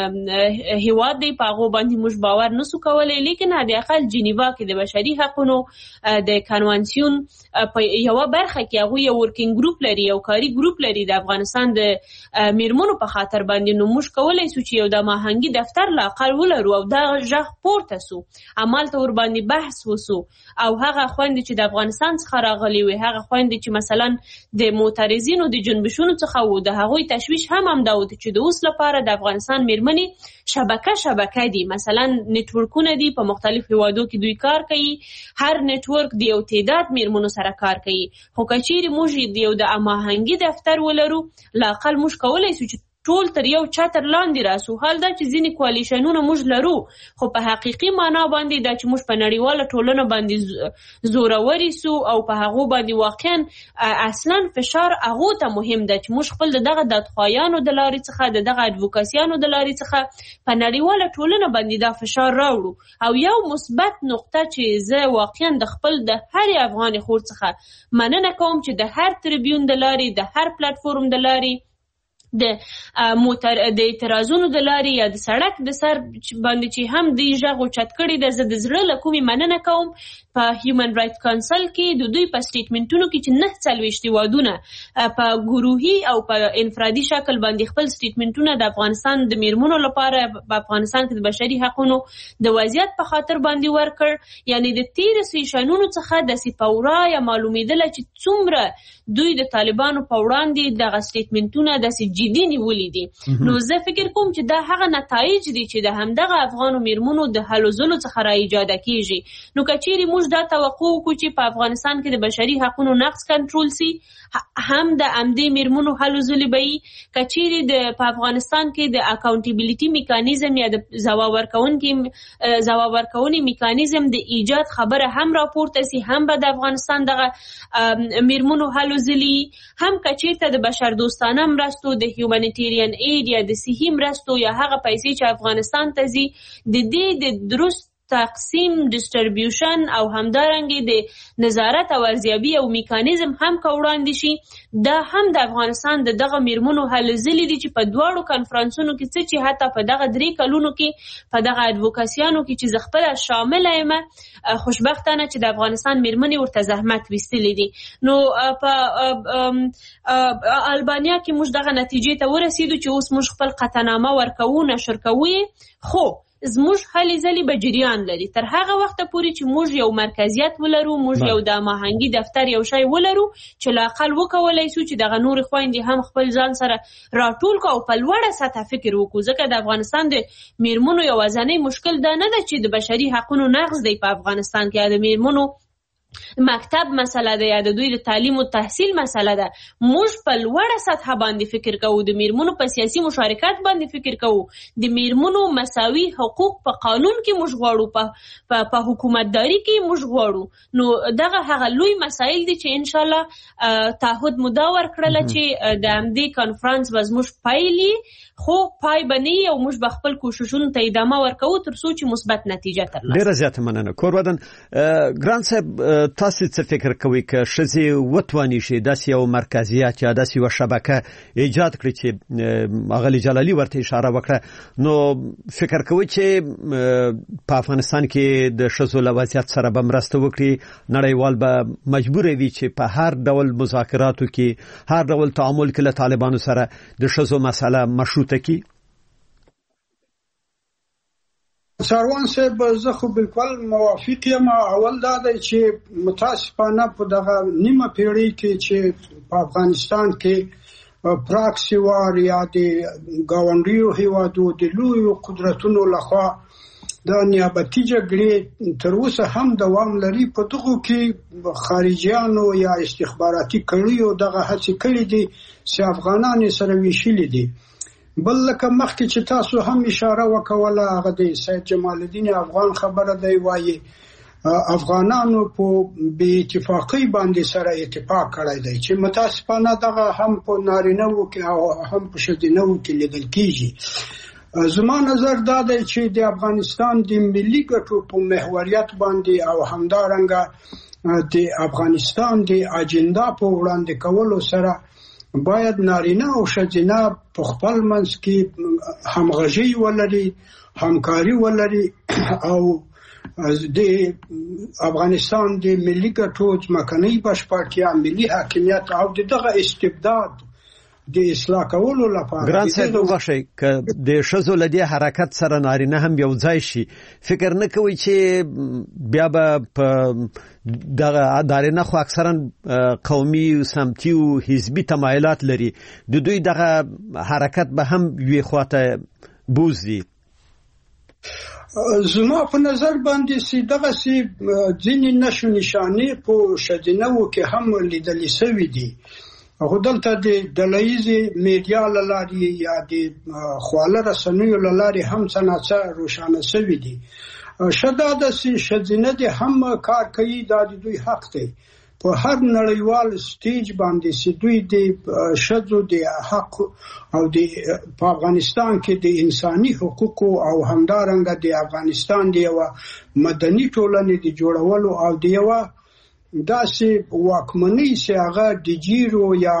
S4: هیواد دی، په هغو باندې موږ باور نسو کولی، لیکن حد اقل جنیوا کې د بشري حقونو د کنوانسیون په یوه برخه کې هغوی یو ورکینګ ګروپ لري، یو کاري ګروپ لري د افغانستان د میرمنو په خاطر باندې. نو موږ کولی سو چې یو د اماهنګي دفتر لاقل ولرو او دا غږ پورته سو، همالته ورباندې بحث وسو او هغه خویندې چې د افغانستان څخه راغلي وي، هغه خویندې چې مثلا د معترضینو د جنبشونو څخه وو، د هغوی تشویش هم دا و چې د اوس لپاره د افغانستان میرمنې شبکه دي، مثلا نتورکونه دي په مختلف هیوادو کې دوی کار کوي، هر نتورک د یو تعداد میرمنو سره کار کوي. خو که چیرې موږ د یو د اماهنګي دفتر ولرو، لاقل موږ کولی سو چې ټول تر یو چتر لاندې راسو. حال دا چې ځینې کولیشنونه موږ لرو، خو په حقیقي معنا باندې دا چې موږ په نړیواله ټولنه باندې زوروري سو او په هغو باندې واقعا اصلا فشار هغو ته مهم ده چې موږ خپل دغه دادخواهیانو د لارې څخه دغه اډوکاسیانو د لارې څخه په نړیواله ټولنه باندې دا فشار راوړو. او یو مثبت نقطه چې زه واقعا د خپل د هرې افغانې خور څخه مننه کوم چې د هر تریبیون د لارې، د هر پلیټفورم د لارې، د اعتراضونو د لارې یا د سړک د سر باندې چې هم دی غږ اوچت کړی ده، زه د زړه له کومې مننه کوم. په هیومن رایټ کانسل کې د دوی په سټیټمنټونو کې چې 49 هیوادونه په ګروهي او په انفرادي شکل باندې خپل سټیټمنټونه د افغانستان د میرمنو لپاره په افغانستان کې د بشري حقونو د وضعیت په خاطر باندې ورکړ. یعنی د تیرو سیشنونو څخه داسې په ورایه معلومېدله چې څومره دوی د طالبانو په وړاندې دغه سټیټمنټونه داسې جدي نیولي دي. نو زه فکر کوم چې دا هغه نتایج دي چې د همدغه افغانو میرمنو د هلو ځلو څخه را ایجاده کیږي. نو که چیرې موږ دا توقع وکړو چې په افغانستان کې د بشري حقونو نقض کنټرول سي، هم د همدې میرمنو هلو ځلې به وي. که چیرې په افغانستان کې د اکاونټیبلیټي میکانیزم یا د ځواب ورکونې میکانیزم د ایجاد خبره هم راپورته سي، هم به د افغانستان دغه میرمنو هلو ځلې، هم که چیرته د بشر دوستانه مرستو، د هیومانیټیرین اید یا د صحي مرستو یا هغه پیسې چې افغانستان ته ځي، د دې د درست تقسیم، ډیسټریبیوشن او همدارنګه د نظارت او ارزیابي او میکانیزم هم وړاندې شي. دا هم د افغانستان دغه میرمنو هلو ځلې دي چې په دواړو کنفرانسونو کې څه چې حتی په دغه 3 کلونو کې په دغه اډوکاسیانو کې چې زه خپله شامله یم، خوشبختانه چې د افغانستان میرمنې ورته زحمت ویستلی دي. نو په البانیا کې موږ دغه نتیجې ته ورسېدو چې اوس موږ خپل قطعنامه ورکوو، نشر کوو، خو زموږ هلې ځلې به جریان لري تر هغه وخته پورې چې موږ یو مرکزیت ولرو، موږ یو د اماهنګي دفتر یو شی ولرو چې لاقل وکولای شو چې دغه نورې خویندې هم خپل ځان سره راټول کړو او په لوړه سطح فکر وکړو. ځکه د افغانستان د میرمنو یوازینی مشکل دا نه ده چې د بشري حقونو نقض دی په افغانستان کې، یا د میرمنو مکتب مسله ده یا د دوی د تعلیم او تحصیل مسله ده. موږ په لوړه سطح باندې فکر کوو، د میرمنو په سیاسي مشارکت باندې فکر کوو، د میرمنو مساوي حقوق په قانون کې موږ غواړو، په حکومتداري کې موږ غواړو. نو دغه هغه لوی مسایل دي چې ان شاء الله تعهد مو دا ورکړله چې د همدې کانفرنس به زموږ پیل خو پای بنی او موږ به خپل کوششونو ته ادامه ورکوو تر څو چې مثبت نتیجه ترلاسه.
S2: ډیره زیاته مننه. کورودن ګران صاحب، تاسو څه فکر کوئ چې ښځې وتواني شي داسې یو مرکزیت یا داسې یو شبکه ایجاد کړي چې اغلی جلالی ورته اشاره وکړه؟ نو فکر کوئ چې په افغانستان کې د ښځو له وضعیت سره به مرسته وکړي، نړیوال به مجبور وي چې په هر ډول مذاکراتو کې، هر ډول تعامل کې له طالبانو سره د ښځو مسله مشروطه کی؟
S5: ساروان صاحب زه خو بالکل موافق یم. اول دا دی چې متاسفانه په دغه نیمه پیړۍ کې چې په افغانستان کې پراکسی وار یا د ګاونډیو هیوادو د لویو قدرتونو لخوا د نیابتي جګړې تر اوسه هم دوام لري. په دغو کې خارجيانو یا استخباراتي کړیو دغه هڅې کړې دي چې افغانان سره ویشلي دي. بل لکه مخکې چې تاسو هم اشاره وکوله هغه د سید جمال الدین افغان خبره دی، وایي افغانانو په بې اتفاقۍ باندې سره اتفاق کړی دی چې متاسفانه دغه هم په نارینه‌وو کې او هم په ښځینه‌وو کې لیدل کیږي. زما نظر دا دی چې د افغانستان د ملي ګټو په محوریت باندې او همدارنګه د افغانستان د اجنډا په وړاندې کولو سره باید نارینه او ښځینه په خپل منځ کې همغږي ولري، همکاري ولري او د افغانستان د ملي ګټو ځمکنۍ بشپړتیا، ملي حاکمیت او دغه استبداد د اصلاح کولو لپاره
S2: ګران صاحب وغوښی ک د شذو لدی حرکت سره نارینه هم یو ځای شي. فکر نه کوي چې بیا به په دغه نارینه خو اکثرا قومي سمتي او حزبي تمایلات لري، د دوی دغه حرکت به هم وی خواته بوزي.
S5: زما په نظر باندې سي دغه سي ځینې نشو نشانه په شدینو کې هم لیدل شوی دي. خو دلته د ډلهیزې میډیا له لارې یا د خواله رسنیو له لارې هم څه ناڅه روښانه شوي دي. ښه دا ده چې ښځینه دې هم کار کوي، دا د دوی حق دی. په هر نړیوال سټیج باندې چې دوی د ښځو د حق او د په افغانستان کې د انساني حقوقو او همدارنګه د افغانستان د یوه مدني ټولنې د جوړولو او د یوه داسې واکمنۍ چې هغه د جیرو یا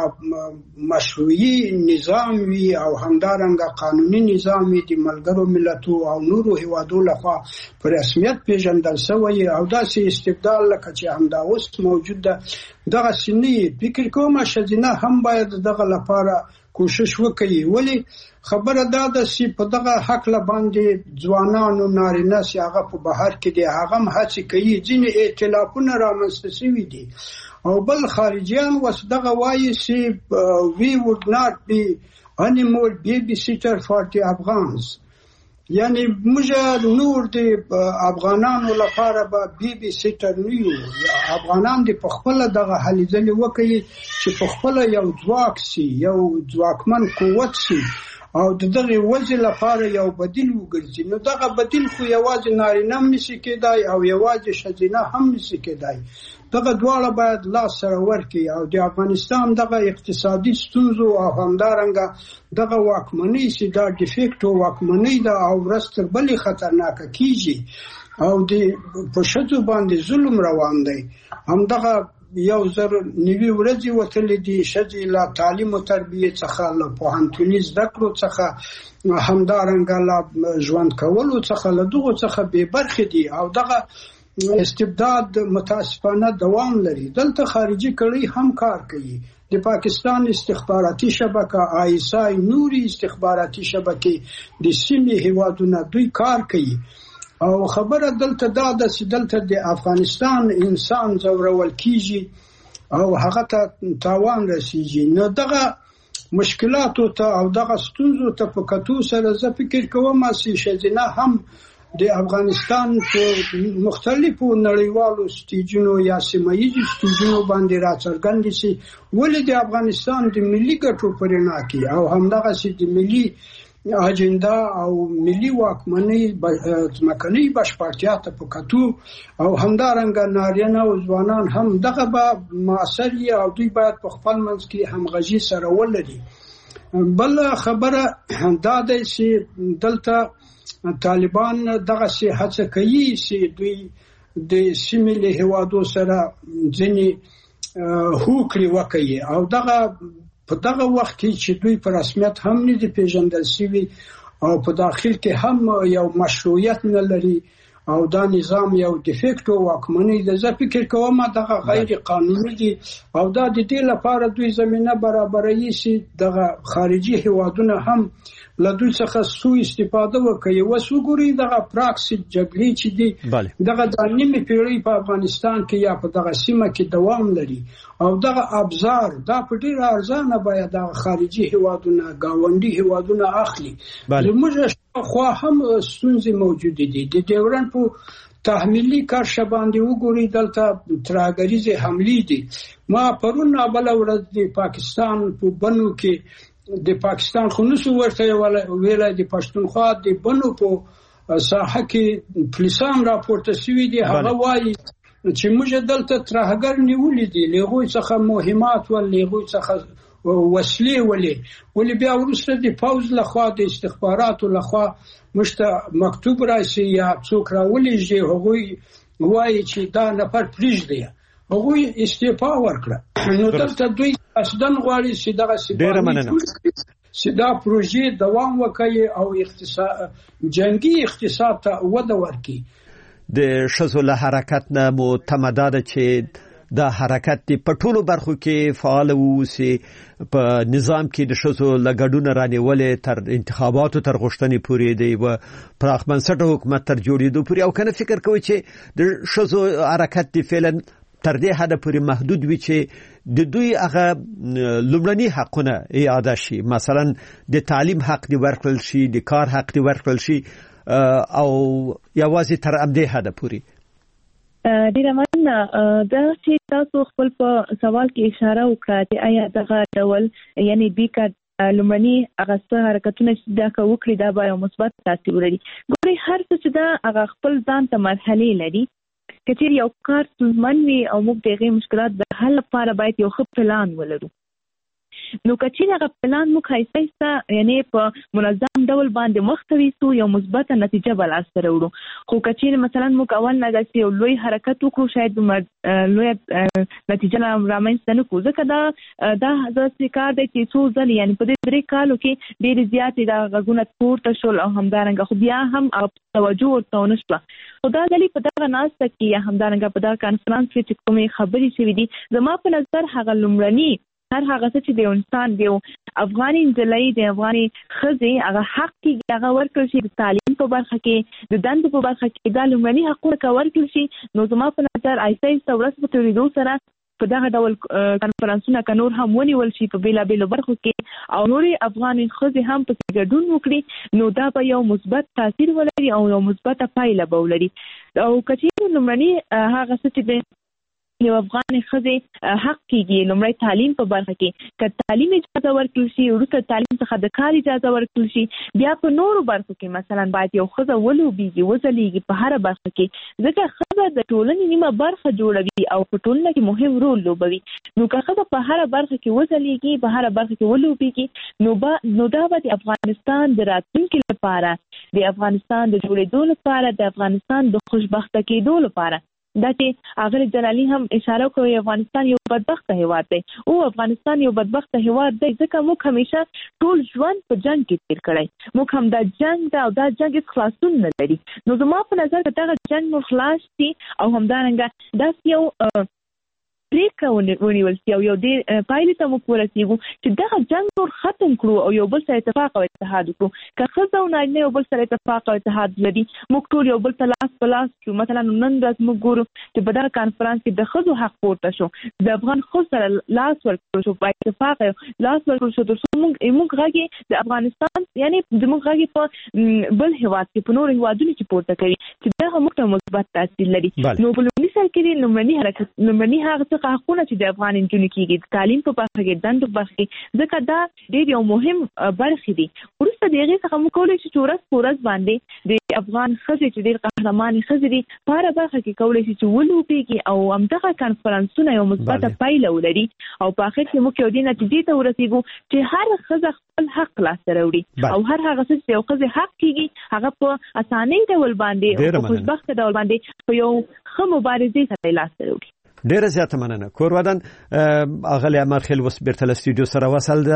S5: مشروعي نظام وي او همدارنګه قانوني نظام وي د ملګرو ملتو او نورو هیوادو لخوا په رسمیت پیژندل شوی او داسې استبدال لکه چې همدا اوس موجود ده دغه سنی فکر کوم ښځینه هم باید دغه لپاره کوشش وکړي. ولی خبره دا ده چې په دغه حق له باندې ځوانانو نارینه چې هغه په بهر کې دي هغه هم هڅې کوي، ځینې ائتلافونه رامنځته شوي دي او بل خارجیان اوس دغه وایي چې we would not be any more babysitter for the Afghans، یعنی موږ نور د افغانانو لپاره به بیبي سیټر نه یو. افغانان د په خپل دغه هلې ځلې وکړي چې په خپل یو ځواک سي، یو ځواکمن قوت سي او دغه وجه لپاره یو بدیل وګرځي. نو دغه بدیل خو یوازې نارینه هم نشي کېدای او یوازې ښځینه هم نشي کېدای. دغه دواړه باید لاس سره ورکړي او د افغانستان دغه اقتصادي ستونزو او همدارنګه دغه واکمنۍ چې دا ډیفیکټو واکمنۍ ده او ورځ تر بلې خطرناکه کیږي او د په ښځو باندې ظلم روان دی. همدغه 1090 ورځې وتلې دي ښځې له تعلیم او تربیې څخه، له پوهنتوني زده کړو څخه، همدارنګه له ژوند کولو څخه، له دغو څخه بې برخې دي او دغه استبداد متاسفانه دوام لري. دلته خارجي کړي هم کار کوي. د پاکستان استخباراتي شبکه ISI نوري استخباراتي شبکې د سیمې هیوادونه دوی کار کوي او خبره دلته دا ده چې دلته د افغانستان انسان ځورول کیږي او هغه ته تاوان رسیږي. نو دغه مشکلاتو ته او دغه ستونزو ته په کتو سره زه فکر کوم چې ښځینه هم د افغانستان په مختلفو نړیوالو سټیجونو یا سیمه ییزو سټیجونو باندې راڅرګند شي، ولې د افغانستان د ملي ګټو په رڼا کې او همدغه چې د ملي اجنډا او ملي واکمنۍ ځمکنۍ بشپړتیا ته په کتو او همدارنګه نارینه او ځوانان هم دغه به مؤثر او دوی باید په خپل منځ کې همغږي سره ولري. بل خبره دا ده چې دلته طالبان دغه سي هڅه کوي چې دوی د سیمې له هیوادو سره ځینې هوکړې وکړي او دغه په دغه وخت کې چې دوی په رسمیت هم نه دي پیژندل شوي او په داخل کې هم یو مشروعیت نه لري او دا نظام یو ډیفیکټو واکمنۍ د زه فکر کوم دغه غیر قانوني دي او دا د دې لپاره دوی زمينه برابروي چې دغه خارجي هیوادونه هم له دوی څخه سوء استفاده وکړي. وسوګوري دغه پراکسي جګړې چې دي دغه د نیمه پیړۍ په افغانستان کې یا په دغه سیمه کې دوام لري او دغه ابزار دا په ډیر ارزانه باید د خارجي هیوادونه گاونډي هیوادونه اخلي. زموږ خو هم ستونزې موجوده دي. د ډیورنډ په تحمیلي کارشه باندې وګوري دلته ترهګریزه حملې دي. ما پرون بل ورځ د پاکستان په بنو کې د پاکستان خونسو ورته ویل د پښتونخوا د بنو په ساحه کې پولیسان راپورته شوي دي. هغه وایي چې موږ دلته ترهګر نیولې دي، لغوی څخه مهمات ول لغوی څخه وسلې ولې بیا ورسره د پوز لخوا د استخباراتو لخوا مشته مکتوب راشي یا څوک راولېږي هغه وایي چې دا نفر پریږدي هغه استعفا ورکړه. نو دلته دوی اصلا غواړي چې دغه سیدا پروژې دوام وکړي او جنگي اقتصاد ته وده ورکړي.
S2: د شذو له حرکت نه معتمده ده چې دا حرکت په ټولو برخو کې فعال ووسي، په نظام کې د شذو لګډونه رانیولې تر انتخاباتو تر غوښتنې پورې دی و پراخ بنسټه حکومت تر جوړېدو پورې. او کنه فکر کوي چې د شذو حرکت دی فعلا تر دې حد پورې محدود وي چې د دوی هغه لومړني حقونه اعاده شي، مثلا د تعلیم حق دی ورکړل شي، د کار حق دی ورکړل شي او یوازې تر امده حد پورې.
S6: ډیره مننه. دا چې تاسو خپل په سوال کې اشاره وکړه چې آیا دغه ډول یعنی بیکا لومړني هغه حرکتونه چې دا وکړي دا به مثبت تاثیر ولري. ګوري هر څه چې دا هغه خپل ځان ته مرحله لري. کچیر یو کار ستونزمن وي او موږ دغه مشکلات د حل لپاره باید یو ښه پلان ولرو. نو کچیر هغه پلان موږ هیڅ یعنی په منظم ډول باندې مخته سو یو مثبت نتیجه بل اثر وړو. خو کچیر مثلا موږ اول نه داسې یو لوی حرکت وکړو شاید لوی نتیجه رامنځته نه کوو، ځکه دا داسې کار دی چې څو ځل یعنی په دې 3 کالو کې ډېر زیاتې دا غږونه پورته شول او همدارنګه خو بیا هم توجه ورته ونه شوه. خو دا دلی په دغه ناسته کې یا همدارنګه په دغه کانفرنس کې چې کومې خبرې شوې دي زما په نظر هغه لومړني هر هغه څه چې د انسان دی افغاني نجلۍ د افغاني ښځې هغه حق کې هغه ورکړل شي، د تعلیم په برخه کې د دندو په برخه کې دا لومړني حقونه ورکړل شي. نو زما په نظر ایسته ورځ په تېرېدو سره په دغه ډول کانفرنسونه که نور هم ونیول شي په بېلابېلو برخو کې او نورې افغاني ښځې هم پکې ګډون وکړي نو دا به یو مثبت تاثیر ولري او یو مثبته پایله به ولري. او که چېرې لومړني هغه څه چې یو افغاني ښځې حق کېږي لومړی تعلیم په برخه کې که تعلیم اجازه ورکړل شي، وروسته تعلیم څخه د کار اجازه ورکړل شي، بیا په نورو برخو کې مثلا باید یو ښځه ولوبېږي وځلیږي په هره برخه کې، ځکه ښځه د ټولنې نیمه برخه جوړوي او په ټولنه کې مهم رول لوبوي. نو که ښځه په هره برخه کې وځلیږي په هره برخه کې ولوبېږي نو دا به د افغانستان د راتلونکي لپاره د افغانستان د جوړېدو لپاره د افغانستان د خوشبخته کېدو لپاره دا چې اغلی جلالی هم اشاره کوي افغانستان یو بدبخته هیواد دی او افغانستان یو بدبخته هیواد دی ځکه موږ همیشه ټول ژوند په جنگ کې تیر کړی، موږ هم دا جنگ دا او دا جنگ هیڅ خلاصون نه لري. نو زما په نظر که دغه جنگ نور خلاص شي او همدارنګه داسې یو پریکړه ونیول شي او یو ډېر پایلې ته موږ ورسېږو چې دغه جنګ نور ختم کړو او یو بل سره اتفاق او اتحاد وکړو. که ښځه او نارینه یو بل سره اتفاق او اتحاد لري موږ ټول یو بل ته لاس په لاس شو. مثلا نن ورځ موږ ګورو چې په دغه کانفرنس کې د ښځو حق پورته شو، د افغان ښځو سره لاس ورکړل شو، په اتفاق لاس ورکړل شو تر څو موږ غږ د افغانستان یعنی زموږ غږ په بل هیواد کې په نورو هیوادونو کې پورته کوي چې دغه موږ ته مثبت تاثیر لري. نو په لومړي سر کې لومړني حرکت لومړني هغه څه حقونه چې د افغان نجونو کېږي د تعلیم په برخه کې دندو په برخه کې ځکه دا ډېر یو مهم برخې دي. وروسته د هغې څخه موږ کولی شو چې ورځ په ورځ باندې د افغان ښځې چې ډېر قهرمانې ښځې دي په هره برخه کې کولی شي چې ولوبېږي او همدغه کنفرانسونه یو مثبته پایله ولري او په آخر کې موږ یو دې نتیجې ته ورسېږو چې هر ښځه خپل حق لاسته راوړي او هر هغه څه چې یو ښځې حق کېږي هغه په اسانۍ ډول باندې او په خوشبخته ډول باندې په یو ښه مبارزې سره لاسته راوړي.
S2: ډیره زیاته مننه. کورودن اغلی امرخیل وس بیرته استودیو سره وصل ده.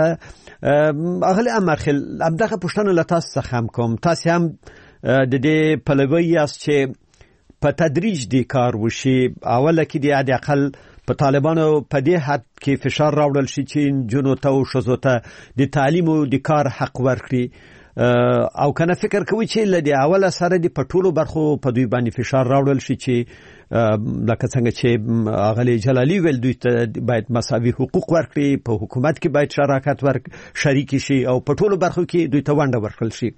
S2: اغلی امرخیل همدغه پوښتنه له تاسو څخه هم کوم، تاسو هم د دې پلوی یاست چې په تدریج دی کار وشي اوله کې دی د اقل په طالبانو په دې حد کې فشار راوړل شي چې جنو ته او شزو ته د تعلیم او د کار حق ورکړي او کنه فکر کوي چې لدی اوله سره دی په ټولو برخو په دوی باندې فشار راوړل شي چې لکه څنګه چې اغلی جلالی ویل دوی ته باید مساوي حقوق ورکړي په حکومت کې باید شراکت شریک شي او په ټولو برخو کې دوی ته ونډه ورکړل شي.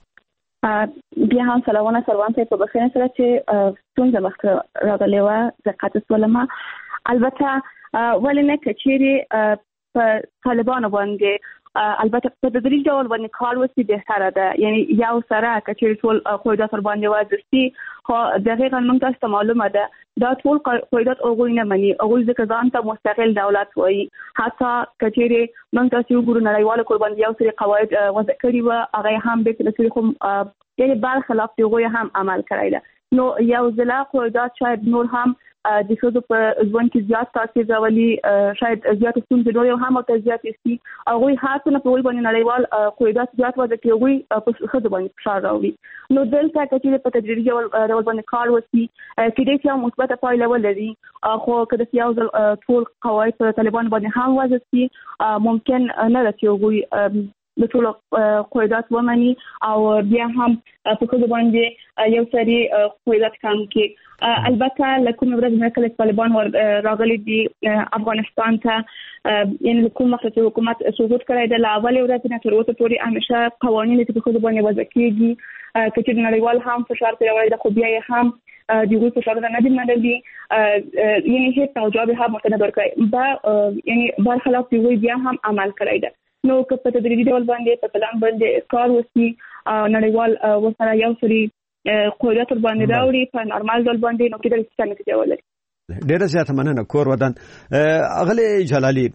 S3: بیا هم سلامونه سروان صاحب په بخښنه سره چې ستونزه مخکې راغلی وه زه قطع شولم. البته ولې نه که چیرې په طالبانو باندې البته په تدریج ډول باندې کار وشي بهتره ده، یعنی یو سره که چیرې ټول قواعدات ورباندې وضع شي خو دقیقا موږ تاسو ته معلومه ده دا ټول قواعدات هغوی نه مني، هغوی ځکه ځان ته مستقل دولت وایي. حتی که چیرې موږ تاسو وګورو نړیوالو کور باندې یو سری قواعد وضع کړي وه هغه هم بېرته سری خو یعنې برخلاف د هغوی هم عمل کړی ده. نو یو ځله قواعدات شاید نور هم د ښځو په ژوند کې زیات تاثیر راولي، شاید زیات ستونزې نور هم ورته زیاتې شي. هغوی هڅه نه په هغوی باندې نړیوال قواعدات زیات وضع کړي، هغوی په ښځو باندې فشار راوړي. نو دلته که چیرې په تدریجي ډول باندې کار وشي کېدای شي یو مثبته پایله ولري، خو که داسې یو ځل ټول قواعد په طالبانو باندې هم وضع شي ممکن نه ده چې هغوی د ټولو قواعدات ومني او بیا هم په ښځو باندې یو سری قواعدات کم کړي. البته له کومې ورځې نه کله طالبان راغلي دي افغانستان ته، یعنې له کوم وخته چې حکومت سقوط کړی دی له اولې ورځې نه تر اوسه پورې همیشه قوانین چې په ښځو باندې وضع کېږي که چېرې نړیوال هم فشار پرې راوړی ده خو بیا یې هم د هغوی فشارونه نه دي منلي، یعنې هېڅ توجه به هم ورته نه ورکوي، یعنې برخلاف د هغوی بیا هم عمل کړی ده. نو که په تدریجي ډول باندې په پلان باندې کار وشي نړیوال ورسره یو سری قواعدات ورباندې راوړي په نارمال ډول باندې نو کېدای شي نتیجه ولري.
S2: ډېره زیاته مننه کور ودان. اغلی جلالي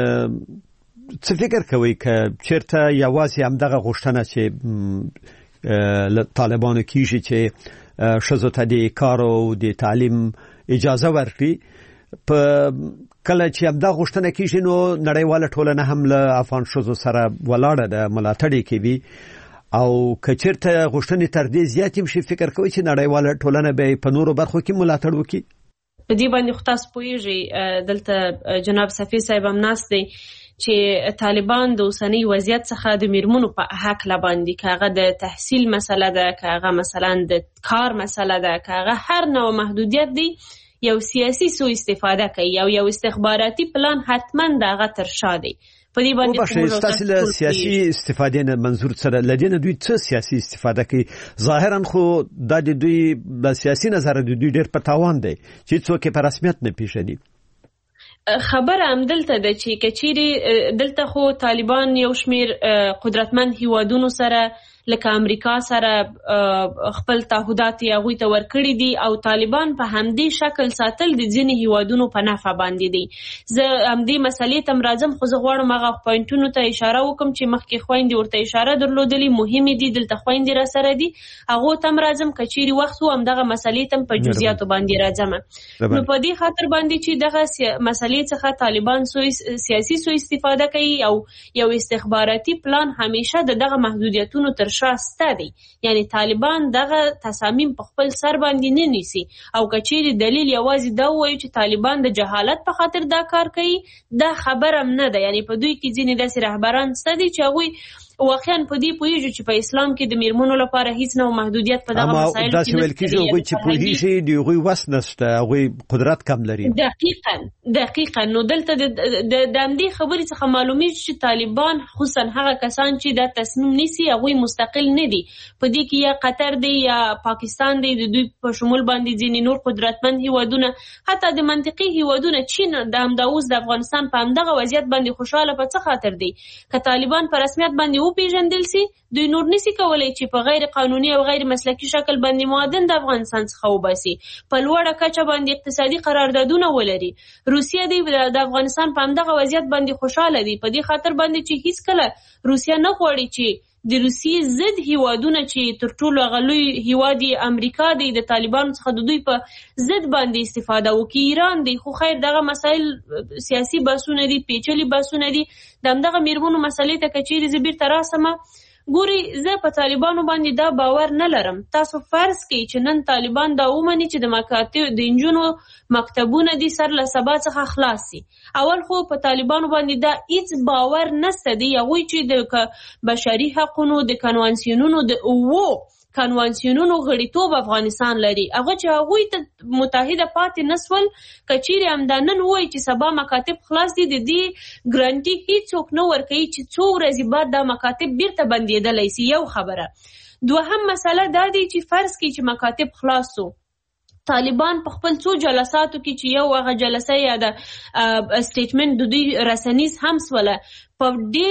S2: څه فکر کوي که چېرته یوازې همدغه غوښتنه چې له طالبانو کېږي چې ښځو ته د کار او د تعلیم اجازه ورکړي په کله چې همدا غوښتنه کېږي نو نړیواله ټولنه هم له افغان ښځو سره ولاړه ده ملاتړ یې کوي او که چېرته غوښتنې تر دې زیاتې شي فکر کوي چې نړیواله ټولنه به په نورو برخو کې ملاتړ وکړي.
S4: په دې باندې خو تاسو پوهیږئ دلته جناب سفیر صاحب هم ناست دی چې طالبان د اوسنۍ وضعیت څخه د میرمنو په هکله باندې که هغه د تحصیل مسله ده که هغه مثلا د کار مسله ده که هغه هر نوع محدودیت دی یو سیاسي سو استفاده کوي او یو استخباراتي پلان حتما دغه تر شا دی. په دې باندې
S2: تاسو له سیاسي استفادې نه منظور سره لدینه دوی څه سیاسي استفاده کوي؟ ظاهرا خو د دوی د سیاسي نظر د دوی ډېر په تاوان دی چې څوک په رسمیت نه پیژني.
S4: خبره هم دلته ده چې کچيري دلته خو طالبان یو شمیر قدرتمن هیوادونو سره لکه امریکا سره خپل تعهدات یې هغوی ته ورکړي دي او طالبان په همدې شکل ساتل د ځینې هیوادونو په نفع باندې دي. زه همدې مسلې ته راځم خو زه غواړم هغه پوینټونو ته اشاره وکړم چې مخکې خویندې ورته اشاره درلودلې مهمې دي، دلته خویندې را سره دي هغو ته هم راځم که چیرې وخت و همدغه مسلې ته په جزیاتو باندې راځم. نو په دې خاطر باندې چې دغه مسلې څخه طالبان سیاسي سو استفاده کوي او یو استخباراتي پلان همیشه دغه محدودیتونو تر شاسته دی، یعنی طالبان دغه تصامیم په خپل سر باندې نه نیسي او کچېرې دلیل یوازې دا وایي چې طالبان د جهالت په خاطر دا کار کوي دا خبر هم نه ده. یعنی په دوی کې ځینې داسې رهبران شته دي چې هغوی واقعا په دې پوهیږي چې په اسلام کې د میرمنو لپاره هیڅ نوع محدودیت په دغه مسایلو کې
S2: داسې ویل کېږي هغوی چې پوهیږي د هغوی وس نشته، هغوی قدرت کم لري.
S4: دقیقا نو دلته د همدې خبرې څخه معلومیږي چې طالبان خصوصا هغه کسان چې دا تصمیم نیسي هغوی مستقل نه دي. په دې کې یا قطر دی یا پاکستان دی، د دوی په شمول باندې ځینې نور قدرتمند هیوادونه حتی د منطقي هیوادونه چین د همدا اوس د افغانستان په همدغه وضعیت باندې خوشحاله په څه خاطر دی؟ که طالبان په رسمیت باندې وپیژندل سي دوی نور نسی کولای چې په غیر قانوني او غیر مسلکي شکل باندې معادن د افغانستان څخه وباسي، په لوړه کچه باندې اقتصادي قراردادونه ولري. روسیه دی د افغانستان په همدغه وضعیت باندې خوشاله دي، په دې خاطر باندې چې هیڅ کله روسیه نه غواړي چې د روسیې ضد هیوادونه چې تر ټولو هغه لوی هیواد امریکا دی د طالبانو څخه د دوی په ضد باندې استفاده وکړي. ایران دی خو خیر دغه مسایل سیاسي بحثونه دي، پیچلي بحثونه دي. د همدغه میرمنو مسلې ته که چیرې زه بیرته راسم ګوري زه په طالبانو باندې دا باور نه لرم. تاسو فرض کړئ چې نن طالبان دا ومني چې د مکاتب د انجونو مکتبونه دي سر له سبا څخه خلاص شي. اول خو په طالبانو باندې دا هیڅ باور نشته دی هغوی چې د بشري حقونو د کنوانسیونونو د کنوانسیونونو غړیتوب افغانستان لري. هغه چې هغوی ته متحده پاتې نسول کچیرې همدا نن وایي چې سبا مکاتب خلاص دي، د دې ګرانټي هیڅوک نه ورکوي چې څو ورځې بعد دا مکاتب بیرته بندېدلی سي. یو خبره. دوهم مسله دا دی چې فرض کړي چې مکاتب خلاص سو، طالبان په خپل څو جلساتو کې چې یو هغه جلسه یا د سټیټمنټ د دوی رسنیز هم سوله په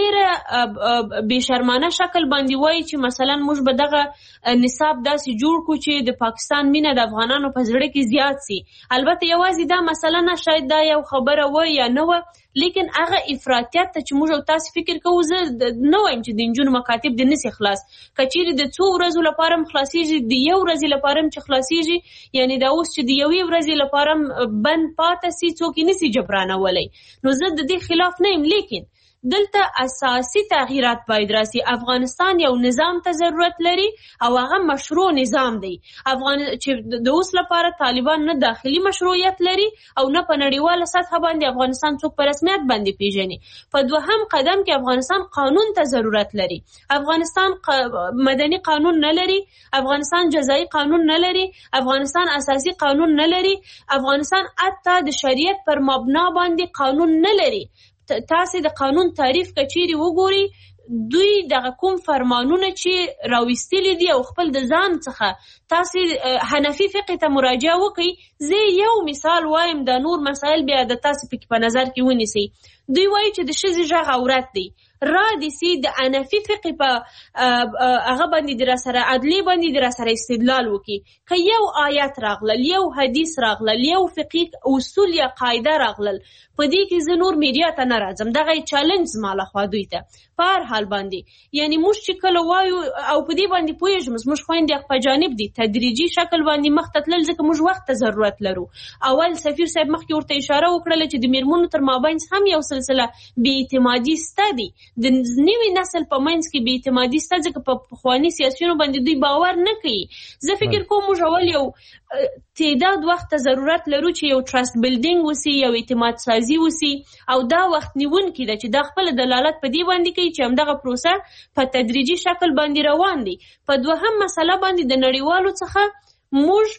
S4: ډېره بېشرمانه شکل باندې وایي چې مثلا موږ به دغه نصاب داسې جوړ کړو چې د پاکستان مینه د افغانانو په زړه کې زیات سي. البته یوازې دا مسله نه، شاید دا یو خبره و یا نه و، لیکن هغه افراطیت ته چې موږ او تاسو فکر کوو، زه نه وایم چې د نجونو مکاتب د نسي خلاص. کچیرې د څو ورځو لپاره هم خلاصېږي، د یو ورځې لپاره هم چې خلاصېږي، یعنی دا اوس چې د یوې ورځې لپاره هم بند پاته سي څوک یې نسي جبرانولی، نو زه د دې خلاف نه یم. لیکن دلته اساسي تغییرات باید راسي. افغانستان یو نظام ته ضرورت لري او هغه مشروع نظام دی. چې د اوس لپاره طالبان نه داخلي مشروعیت لري او نه په نړیواله سطح باندې افغانستان څوک په رسمیت باندې پیژني. په دوهم قدم کې افغانستان قانون ته ضرورت لري. افغانستان مدني قانون نه لري، افغانستان جزایي قانون نه لري، افغانستان اساسي قانون نه لري، افغانستان حتی د شریعت پر مبنا باندې قانون نه لري. تاسو د قانون تعریف کچيري وګوري، دوی دغه کوم فرمانونه چې راوستلي دي او خپل د ځان څخه تاسو حنفي فقه ته مراجعه وکړئ. زه یو مثال وایم، د نور مسائل بیا د تاسو په نظر کې ونیسئ. دوی وایي چې د ښځې غږ عورت دی. را دي سي د حنفي فقه په هغه باندې در سره عدلي باندې در سره استدلال وکي. که یو آیت راغلل، یو حدیث راغلل، یو فقهي اصول یا قاعده راغلل، په دې کې زه نور میډیا ته نه راځم، دغه چالنج زما لخوا دوی ته په هر حال باندې. یعنی موږ چې کله وایو او په دې باندې پوهېږم، زموږ خویندې په جانب دي تدریجي شکل باندې مخ ته تلل، ځکه موږ وخت ته ضرورت لرو. اول سفیر صاحب مخکې ورته اشاره وکړله چې د میرمنو تر مابین هم یو سلسله بې اعتمادي سته دي. د نوي نسل په منځ کې بې اعتمادي سته، ځکه په پخواني سیاسیونو باندې دوی باور نه کوي. زه فکر کوم موږ اول یو تعداد وخت ته ضرورت لرو چې یو ټرست بلډینګ وسی، یو اعتماد سازي وسی، او دا وخت نیونکی ده چې دا خپل دلالت په دې باندې کوي چې همدغه پروسه په تدریجي شکل باندې روان دي. په دوهم مسله باندې د نړیوالو څخه موږ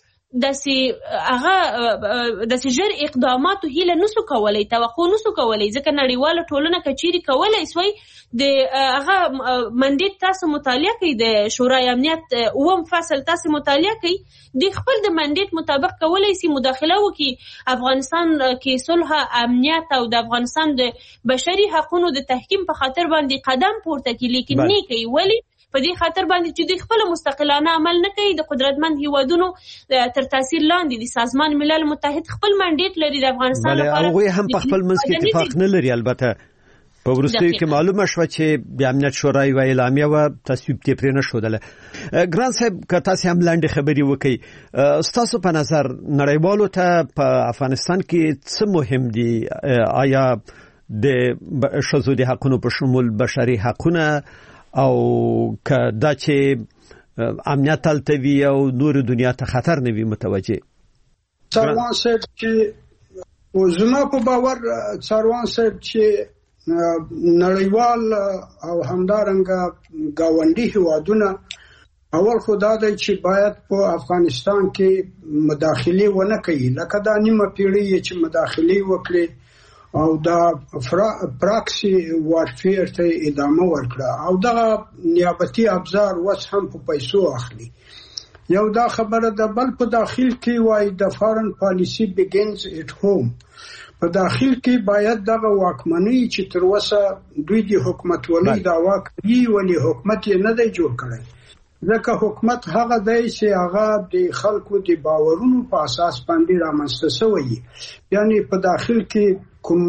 S4: داسې ژر اقداماتو هیله نسو کولی، توقع نسو کولی، ځکه نړیواله ټولنه کچیري کولی سوی د هغه منډیټ تاسو مطالعه کوي، د شورای امنیت 9 فصل تاسو مطالعه کوي، د خپل د منډیټ مطابق کولی سي مداخله وکړي افغانستان کې صلح، امنیت او د افغانستان د بشري حقوقو د تحکیم په خاطر باندې قدم پورته کړي، لیکن نه کوي. ولی؟ په دې خاطر باندې چې دوی خپل مستقلانه عمل نه کوي. د قدرتمند هیوادونو تر تاثیر لاندې د سازمان ملل متحد خپل منډیټ لري د افغانستان لپاره.
S2: هغه هم په خپل منځ کې اتفاق نه لري. البته په ورستیو کې معلومه شو چې د امنیت شورای و اعلامیه و تصویب ته پرې نه شودله. ګران صاحب که تاسو هم لاندې خبري وکړي، تاسو په نظر نړیوالو ته په افغانستان کې څه مهم دي؟ آیا د شذو د حقوقو په شمول بشري حقوقونه او که دا چې امنیت تلتوي او نور دنیا ته خطر نه وي متوجه؟
S5: څاروان صاحب چې زما په باور څاروان صاحب چې نړیوال او همدارنګه گاونډي هیوادونه اول خدا دی چې باید په افغانستان کې مداخله ونه کوي، لکه دا نیمه پیړۍ چې مداخله وکړي او دا پراکسی وارفیر ته ادامه ورکړه او دا نیابتي ابزار وس هم په پیسو اخلي. یو دا خبره ده. بل په داخل کې وای د فارن پالیسی begins at home. په داخل کې باید دغه واکمنۍ چې تر اوسه دوی د حکومت ولې دعوا کوي ولی حکومت یې نه دی جوړ کړی، ځکه حکومت هغه دی چې هغه د خلکو د باورونو په اساس باندې رامنځته شوی، یعنی په داخل کې کوم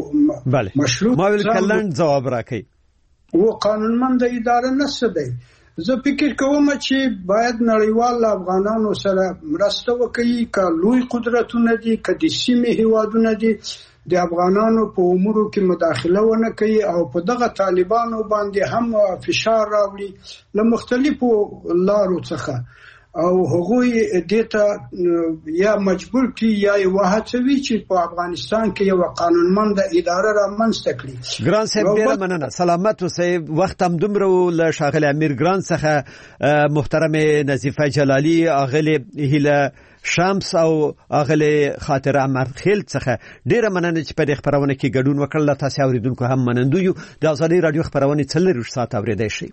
S5: مشروع
S2: ما ویل کلن جواب راکړي
S5: و قانونمند اداره نشته دی. زه فکر کوم چې باید نړیوال افغانانو سره مرسته وکړي، که لوی قدرتونه دي، که د سیمې هیوادونه دي، د افغانانو په امورو کې مداخله ونه کوي او په دغه طالبانو باندې هم فشار راوړي له مختلفو لارو څخه، او هغوی دیتا یا مجبور کی یا وهڅوي چې په افغانستان کې یو قانونمند اداره رامنځته کړي.
S2: ګران صاحب ډیر مننه، سلامت اوسئ. وخت هم دومره له شاغلی امیر ګران څخه محترم نظیفه جلالی، اغلی هیله شمس او اغلی خاطر عمر خیل څخه ډیره مننه چې په دې خبرونه کې ګډون وکړل. تاسو اوریدونکو هم منندو یو. د ازادي رادیو خبرونه 4 ساعت اوریدای شي.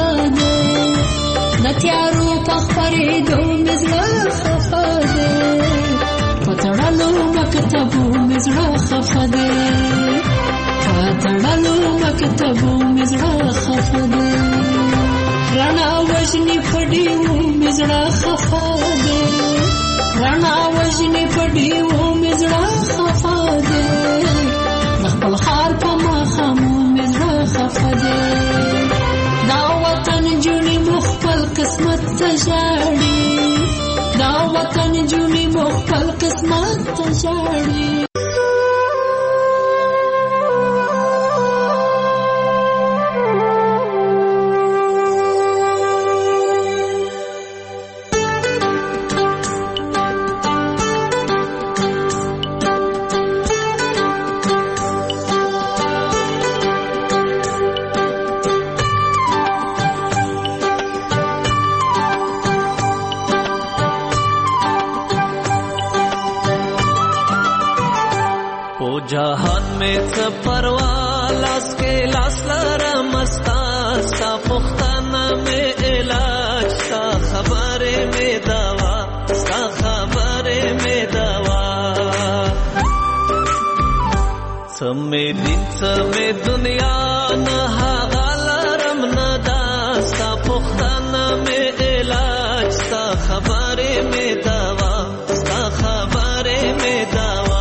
S7: تیارو په خپرېدو مې زړه خفه دی مکتبو مزړه خفه دی پاتړلو مکتبو مزړه خفه دی رڼا وژني پډیو مزړه خفه دی رڼا وژني پډیو مزړه خفه دی خپل خار په مخامو مزړه خفه دی دا وطن جونی مخفل قسمت تجاړي دا وطن جونی مخفل قسمت تجاړي
S8: जहान में परवालास के लास लरा मस्ता सा पुख्ताना में इलाज सा खबरे में दवा सा खबरे में दवा समय दिन समय दुनिया न हालरम न दास्ता पुख्ताना में इलाज सा खबरे में दवा सा खबरे में दवा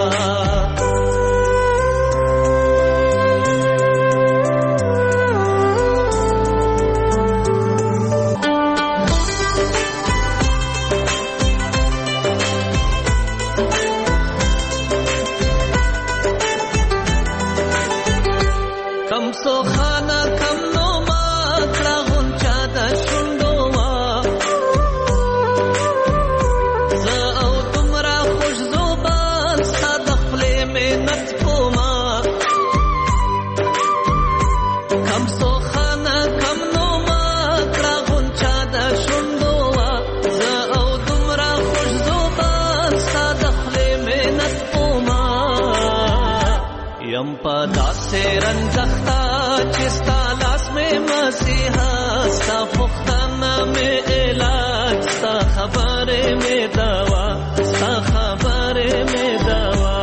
S8: से रंजख्ता चिस्ता लास में मसीहा सा पुख्ताना में इलाज सा खबरे में दवा सा खबरे में दवा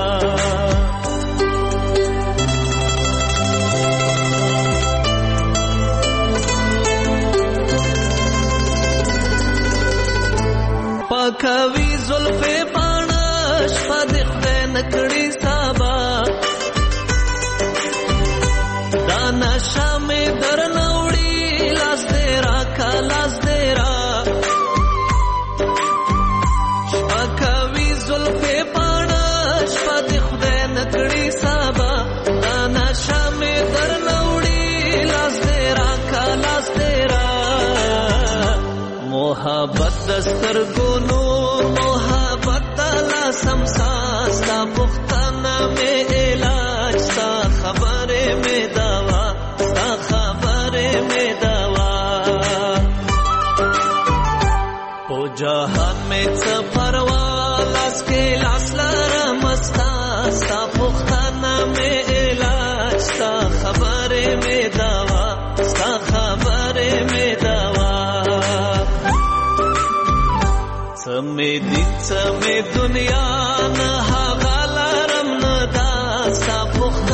S8: पकवी जुल्फे पानश पदिख नकड़ी साबा नशा में दर नौड़ी लास देरा का लास देरा कवी जुल्फे पानश पति खुदे नकड़ी साबा नशा में दर नौड़ी लास देरा का लास देरा मोहब्बत दस्तर गुनू मोहब्बत दला समसा पुख्ताना में इलाज सा खबरे में दवा खबरे में दवा ओ जहान में परवालास के लास लरा मस्ता सा पुख्ताना में इलाज सा खबरे में दवा सा खबरे में दवा समय दिन समय दुनिया न हालरम न दा सा